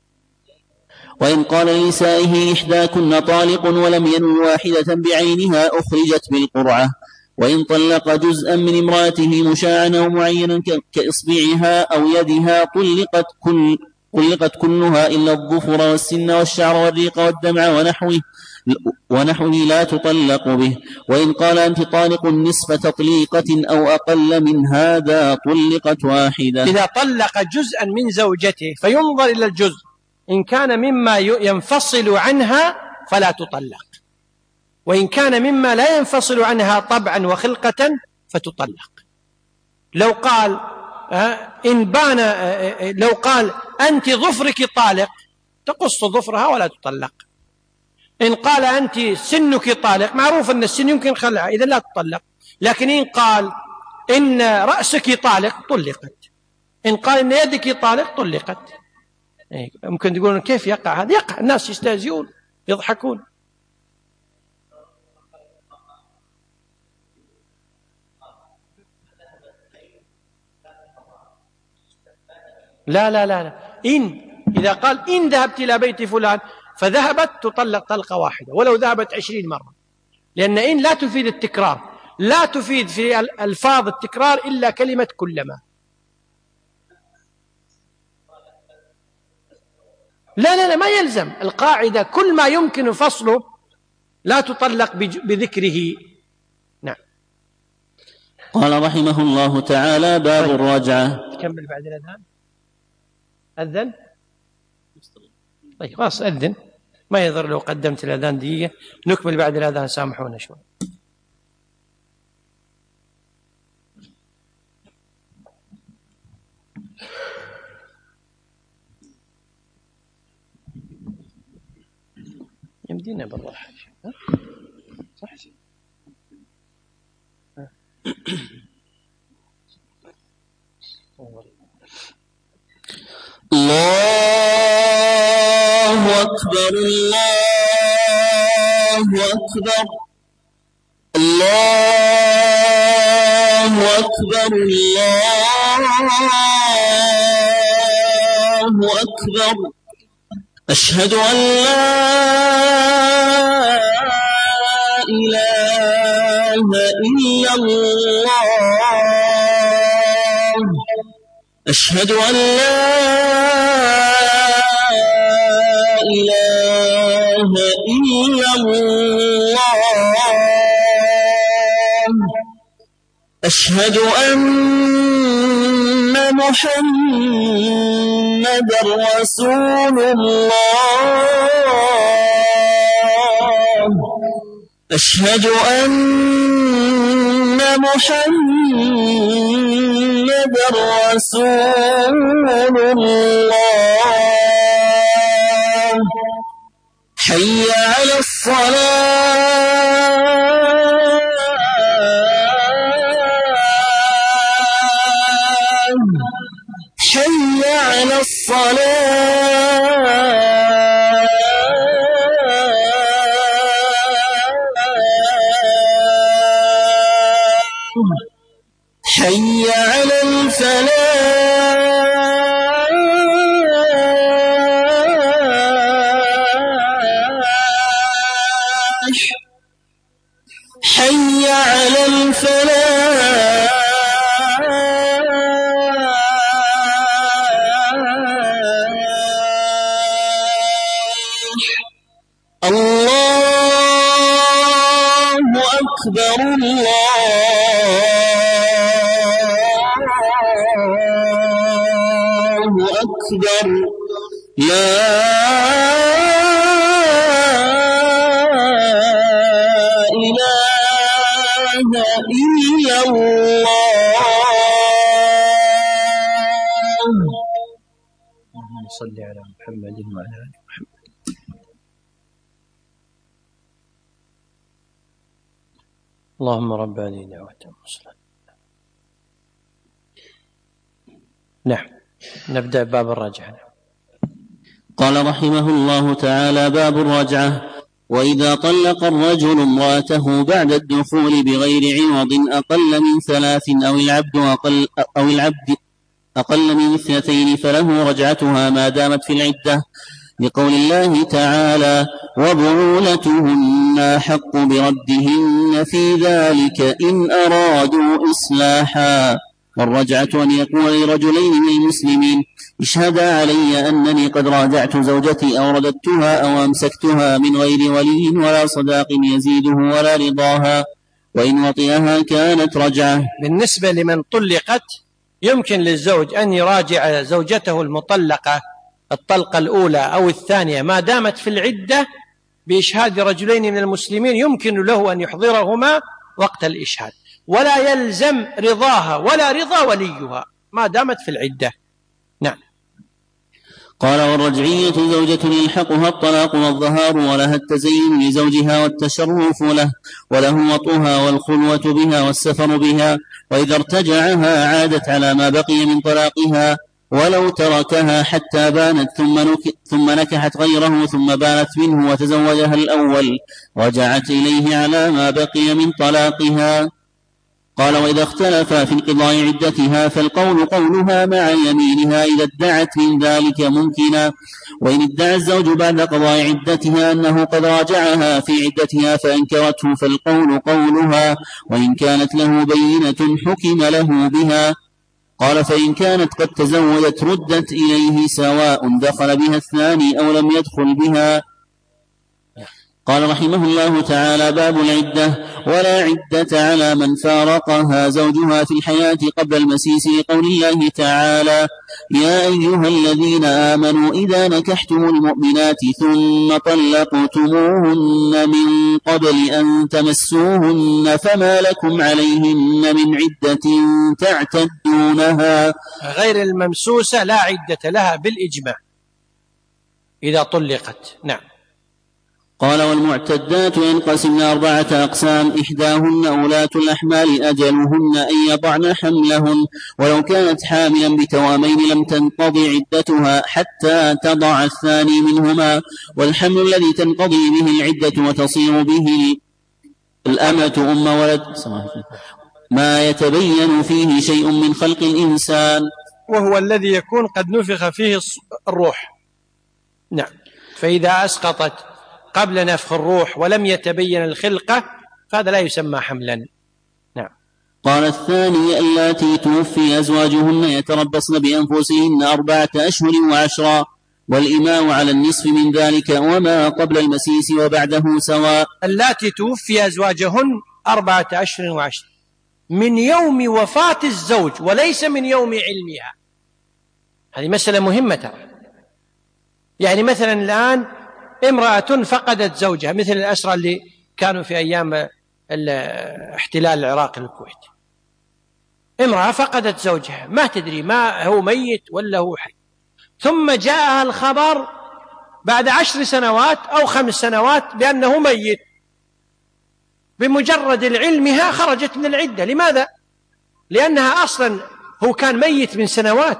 وإن قال لنسائه: إحداكن طالق ولم ينو واحدة بعينها أخرجت بالقرعة. وإن طلق جزءا من امرأته مشاعا أو معينا كإصبعها أو يدها طلقت, كل طلقت كلها إلا الظفر والسن والشعر والريق والدمع ونحوه ونحوه لا تطلق به. وإن قال: أنت طالق نصف تطليقة أو أقل من هذا طلقت واحدة. إذا طلق جزءا من زوجته فينظر إلى الجزء، إن كان مما ينفصل عنها فلا تطلق، وإن كان مما لا ينفصل عنها طبعا وخلقة فتطلق. لو قال إن بان لو قال: أنت ظفرك طالق، تقص ظفرها ولا تطلق. إن قال: أنت سنك طالق، معروف أن السن يمكن خلعها، إذا لا تطلق. لكن إن قال: إن رأسك طالق، طلقت. إن قال: إن يدك طالق، طلقت. ممكن تقولون كيف يقع هذا؟ يقع، الناس يستهزئون يضحكون. لا لا لا, لا. إن إذا قال: إن ذهبت إلى بيت فلان فذهبت، تطلق طلقة واحدة ولو ذهبت عشرين مرة، لأن إن لا تفيد التكرار، لا تفيد في ألفاظ التكرار إلا كلمة كلما. لا لا لا ما يلزم، القاعدة كل ما يمكن فصله لا تطلق بذكره. نعم. قال رحمه الله تعالى: باب طيب. الرجعة. تكمل بعد الأذان. أذن طيب خلاص أذن، ما يضر لو قدمت الأذان دقيقة، نكمل بعد الأذان، سامحونا شوي. يمدينا بالراحة صح. الله أكبر الله أكبر الله أكبر الله أكبر. أشهد أن لا إله إلا الله. أشهد أن لا إله إلا الله. أشهد أن محمدا رسول الله. أشهد أن محمدا رسول الله. حي على الصلاة حي على الصلاة حي على الفلاح حي على الفلاح أكبر الله أكبر لا إله إلا الله. اللهم صل على محمد وعلى آل محمد. اللهم رب هذه دعوة المصلين. نعم، نبدأ باب الرجعة. قال رحمه الله تعالى: باب الرجعة. وإذا طلق الرجل امرأته بعد الدخول بغير عوض أقل من ثلاث أو العبد أقل, أو العبد أقل من اثنتين فله رجعتها ما دامت في العدة، لقول الله تعالى: وبعولتهن أحق بردهن في ذلك إن أرادوا إصلاحا. والرجعة أن يقول لرجلين من المسلمين: اشهدا علي أنني قد راجعت زوجتي أو رددتها أو أمسكتها من غير ولي ولا صداق يزيده ولا رضاها، وإن وطئها كانت رجعة. بالنسبة لمن طلقت يمكن للزوج أن يراجع زوجته المطلقة الطلقة الأولى أو الثانية ما دامت في العدة بإشهاد رجلين من المسلمين، يمكن له أن يحضرهما وقت الإشهاد، ولا يلزم رضاها ولا رضا وليها ما دامت في العدة. نعم. قال: والرجعية زوجة يلحقها الطلاق والظهار ولها التزين لزوجها والتشرف له، وله وطئها والخلوة بها والسفر بها، وإذا ارتجعها عادت على ما بقي من طلاقها، ولو تركها حتى بانت ثم, نك ثم نكحت غيره ثم بانت منه وتزوجها الأول رجعت إليه على ما بقي من طلاقها. قال: وإذا اختلفا في انقضاء عدتها فالقول قولها مع يمينها إذا ادعت من ذلك ممكنا. وإن ادعى الزوج بعد قضاء عدتها أنه قد راجعها في عدتها فأنكرته فالقول قولها، وإن كانت له بينة حكم له بها. قال: فإن كانت قد تزوجت ردت إليه سواء دخل بها الثاني أو لم يدخل بها. قال رحمه الله تعالى: باب العدة. ولا عدة على من فارقها زوجها في الحياة قبل المسيس، لقول الله تعالى: يا أيها الذين آمنوا إذا نكحتم المؤمنات ثم طلقتموهن من قبل أن تمسوهن فما لكم عليهن من عدة تعتدونها. غير الممسوسة لا عدة لها بالإجماع إذا طلقت. نعم. قال: والمعتدات ينقسمن أربعة أقسام: إحداهن أولاة الأحمال أجلهن أن يضعن حملهن، ولو كانت حاملا بتوامين لم تنقضي عدتها حتى تضع الثاني منهما. والحمل الذي تنقضي به العدة وتصير به الأمة أم ولد ما يتبين فيه شيء من خلق الإنسان، وهو الذي يكون قد نفخ فيه الروح. نعم. فإذا أسقطت قبل نفخ الروح ولم يتبين الخلقة فهذا لا يسمى حملا. نعم. قال: الثاني اللاتي توفي أزواجهن يتربصن بأنفسهن أربعة أشهر وعشرا، والإماء على النصف من ذلك، وما قبل المسيس وبعده سواء. اللاتي توفي أزواجهن أربعة أشهر وعشرا من يوم وفاة الزوج وليس من يوم علمها. هذه مسألة مهمة ترى. يعني مثلا الآن امرأة فقدت زوجها، مثل الأسرى اللي كانوا في أيام احتلال العراق للكويت، امرأة فقدت زوجها ما تدري ما هو ميت ولا هو حي، ثم جاءها الخبر بعد عشر سنوات أو خمس سنوات بأنه ميت، بمجرد علمها خرجت من العدة. لماذا؟ لأنها أصلا هو كان ميت من سنوات،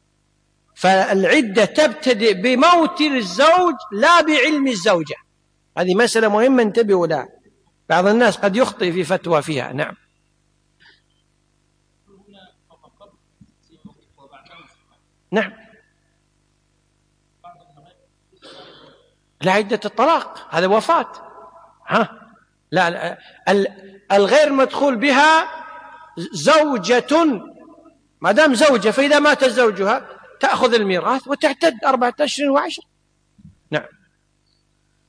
فالعدة تبتدئ بموت الزوج لا بعلم الزوجة. هذه مسألة مهمة انتبهوا لها، بعض الناس قد يخطئ في فتوى فيها. نعم. نعم. لا عدة الطلاق هذا وفاة. ها لا, لا. الغير مدخول بها زوجة، ما دام زوجة فإذا مات زوجها تأخذ الميراث وتعتد أربعة أشهر وعشر. نعم.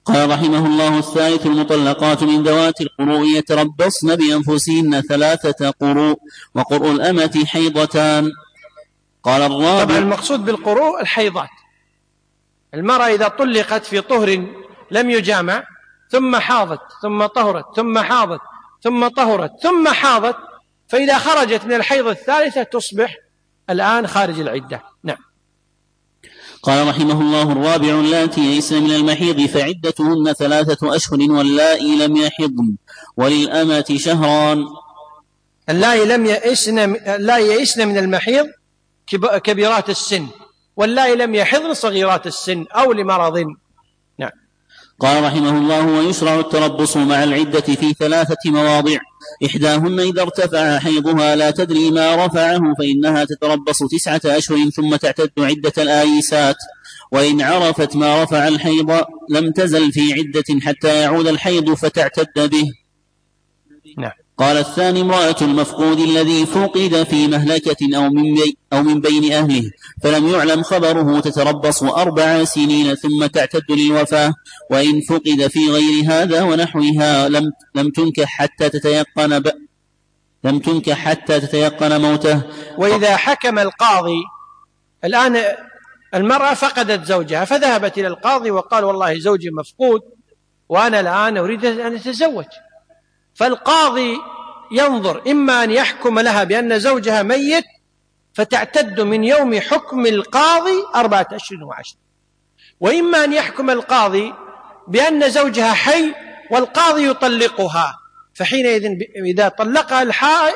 قال رحمه الله: الثالث المطلقات من ذوات القروء يتربصن بأنفسهن ثلاثة قروء، وقرء الأمة حيضتان. قال الرابع. طبعا المقصود بالقروء الحيضات. المرأة إذا طلقت في طهر لم يجامع ثم حاضت ثم طهرت ثم حاضت ثم طهرت ثم حاضت، فإذا خرجت من الحيض الثالثة تصبح الآن خارج العدة. نعم. قال رحمه الله: الرابع اللاتي يئسن من المحيض فعدتهن ثلاثة أشهر واللائي لم يحضن، وللأمة شهران. اللائي لم يئسن اللائي يئسن من المحيض كبيرات السن، واللائي لم يحضن صغيرات السن أو لمرض. نعم. قال رحمه الله: ويشرع التربص مع العدة في ثلاثة مواضع: إحداهن إذا ارتفع حيضها لا تدري ما رفعه فإنها تتربص تسعة أشهر ثم تعتد عدة الآيسات، وإن عرفت ما رفع الحيض لم تزل في عدة حتى يعود الحيض فتعتد به. نعم. قال الثاني: امرأة المفقود الذي فقد في مهلكة أو من, بي أو من بين أهله فلم يعلم خبره تتربص أربع سنين ثم تعتد للوفاة، وإن فقد في غير هذا ونحوها لم, لم تنكح حتى تتيقن ب... لم تنكح حتى تتيقن موته. وإذا حكم القاضي، الآن المرأة فقدت زوجها فذهبت إلى القاضي وقال: والله زوجي مفقود وأنا الآن أريد أن أتزوج، فالقاضي ينظر إما أن يحكم لها بأن زوجها ميت فتعتد من يوم حكم القاضي أربعة أشهر وعشر، وإما أن يحكم القاضي بأن زوجها حي والقاضي يطلقها، فحينئذ إذا طلقها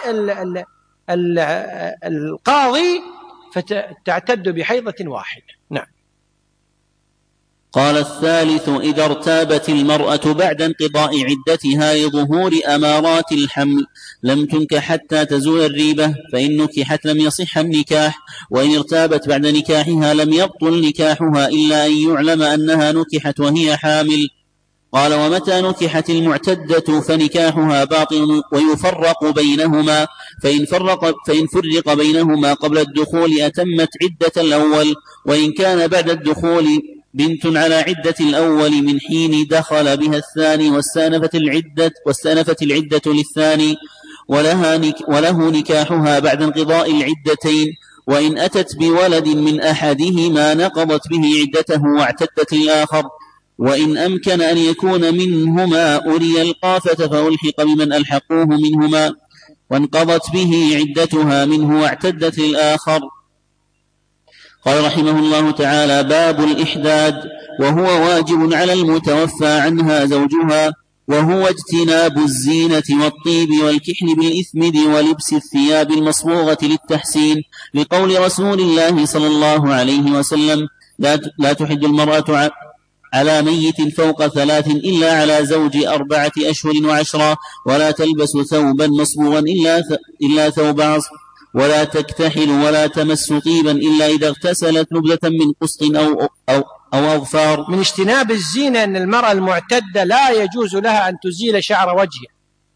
القاضي فتعتد بحيضة واحدة. نعم. قال الثالث: إذا ارتابت المرأة بعد انقضاء عدتها لظهور أمارات الحمل لم تنكح حتى تزول الريبة، فإن نكحت لم يصح النكاح، وإن ارتابت بعد نكاحها لم يبطل نكاحها إلا أن يعلم أنها نكحت وهي حامل. قال: ومتى نكحت المعتدة فنكاحها باطل ويفرق بينهما، فإن, فرق فإن فرق بينهما قبل الدخول أتمت عدة الأول، وإن كان بعد الدخول بنت على عدة الأول من حين دخل بها الثاني واستأنفت العدة, واستأنفت العدة للثاني ولها نك وله نكاحها بعد انقضاء العدتين، وإن أتت بولد من أحدهما نقضت به عدته واعتدت الآخر، وإن أمكن أن يكون منهما أري القافة فألحق بمن ألحقوه منهما وانقضت به عدتها منه واعتدت الآخر. قال رحمه الله تعالى: باب الإحداد، وهو واجب على المتوفى عنها زوجها، وهو اجتناب الزينة والطيب والكحل بالإثمد ولبس الثياب المصبوغة للتحسين، لقول رسول الله صلى الله عليه وسلم: لا تحد المرأة على ميت فوق ثلاث إلا على زوج أربعة أشهر وعشرة، ولا تلبس ثوبا مصبوغا إلا, إلا ثوب عصر، ولا تكتحل ولا تمس طيبا إلا إذا اغتسلت نبذة من قسط أو, أو, أو أظفار. من اجتناب الزينة أن المرأة المعتدة لا يجوز لها أن تزيل شعر وجهها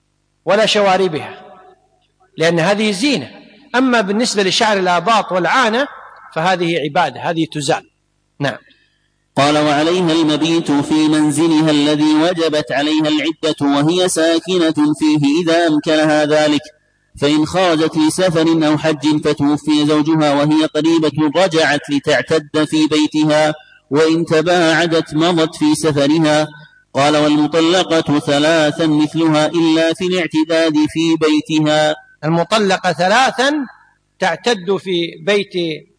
ولا شواربها، لأن هذه زينة. أما بالنسبة لشعر الآباط والعانة فهذه عبادة، هذه تزال. نعم. قال: وعليها المبيت في منزلها الذي وجبت عليها العدة وهي ساكنة فيه إذا أمكنها ذلك، فإن خرجت لسفر أو حج فتوفي زوجها وهي قريبة رجعت لتعتد في بيتها، وإن تباعدت مضت في سفرها. قال: والمطلقة ثلاثا مثلها إلا في الاعتداد في بيتها. المطلقة ثلاثا تعتد في بيت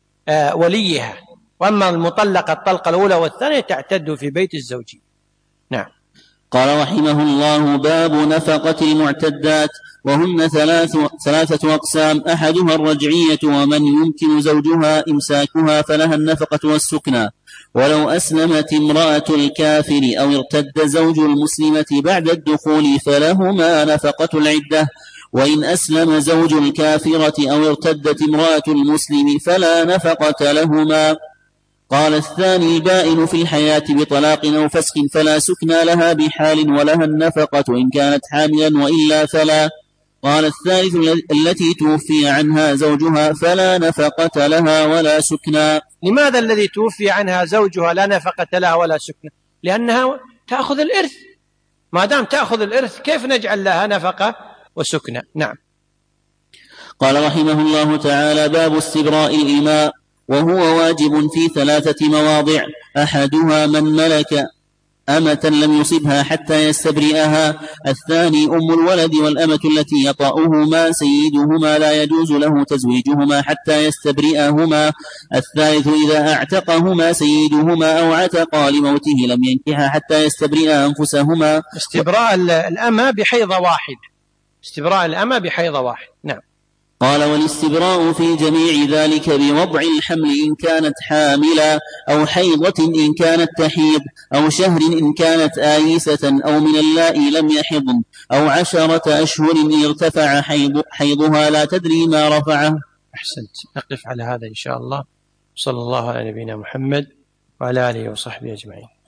آه وليها، وأما المطلقة الطلقة الأولى والثانية تعتد في بيت الزوج. نعم. قال رحمه الله: باب نفقة المعتدات، وهن ثلاث ثلاثة أقسام: أحدها الرجعية، ومن يمكن زوجها إمساكها فلها النفقة والسكنى، ولو أسلمت امرأة الكافر أو ارتد زوج المسلمة بعد الدخول فلهما نفقة العدة، وإن أسلم زوج الكافرة أو ارتدت امرأة المسلم فلا نفقة لهما. قال الثاني: البائن في الحياة بطلاق أو فسخ فلا سكنى لها بحال ولها النفقة إن كانت حاملا وإلا فلا. قال الثالث: التي توفي عنها زوجها فلا نفقة لها ولا سكنى. لماذا الذي توفي عنها زوجها لا نفقة لها ولا سكنى؟ لأنها تأخذ الإرث، ما دام تأخذ الإرث كيف نجعل لها نفقة وسكنة؟ نعم. قال رحمه الله تعالى: باب استبراء الإماء، وهو واجب في ثلاثة مواضع: أحدها من ملك أمة لم يصبها حتى يستبرئها، الثاني أم الولد والأمة التي يطأهما سيدهما لا يجوز له تزويجهما حتى يستبرئهما، الثالث إذا أعتقهما سيدهما أو عتقا لموته لم ينكحا حتى يستبرئا أنفسهما. استبراء الأمة بحيضة واحد، استبراء الأمة بحيضة واحد. نعم. قال: والاستبراء في جميع ذلك بوضع الحمل إن كانت حاملا، أو حيضة إن كانت تحيض، أو شهر إن كانت آيسة، أو من اللائي لم يحضن، أو عشرة أشهر إن ارتفع حيض حيضها لا تدري ما رفعه. أحسنت. نقف على هذا إن شاء الله. صلى الله على نبينا محمد وعلى آله وصحبه أجمعين.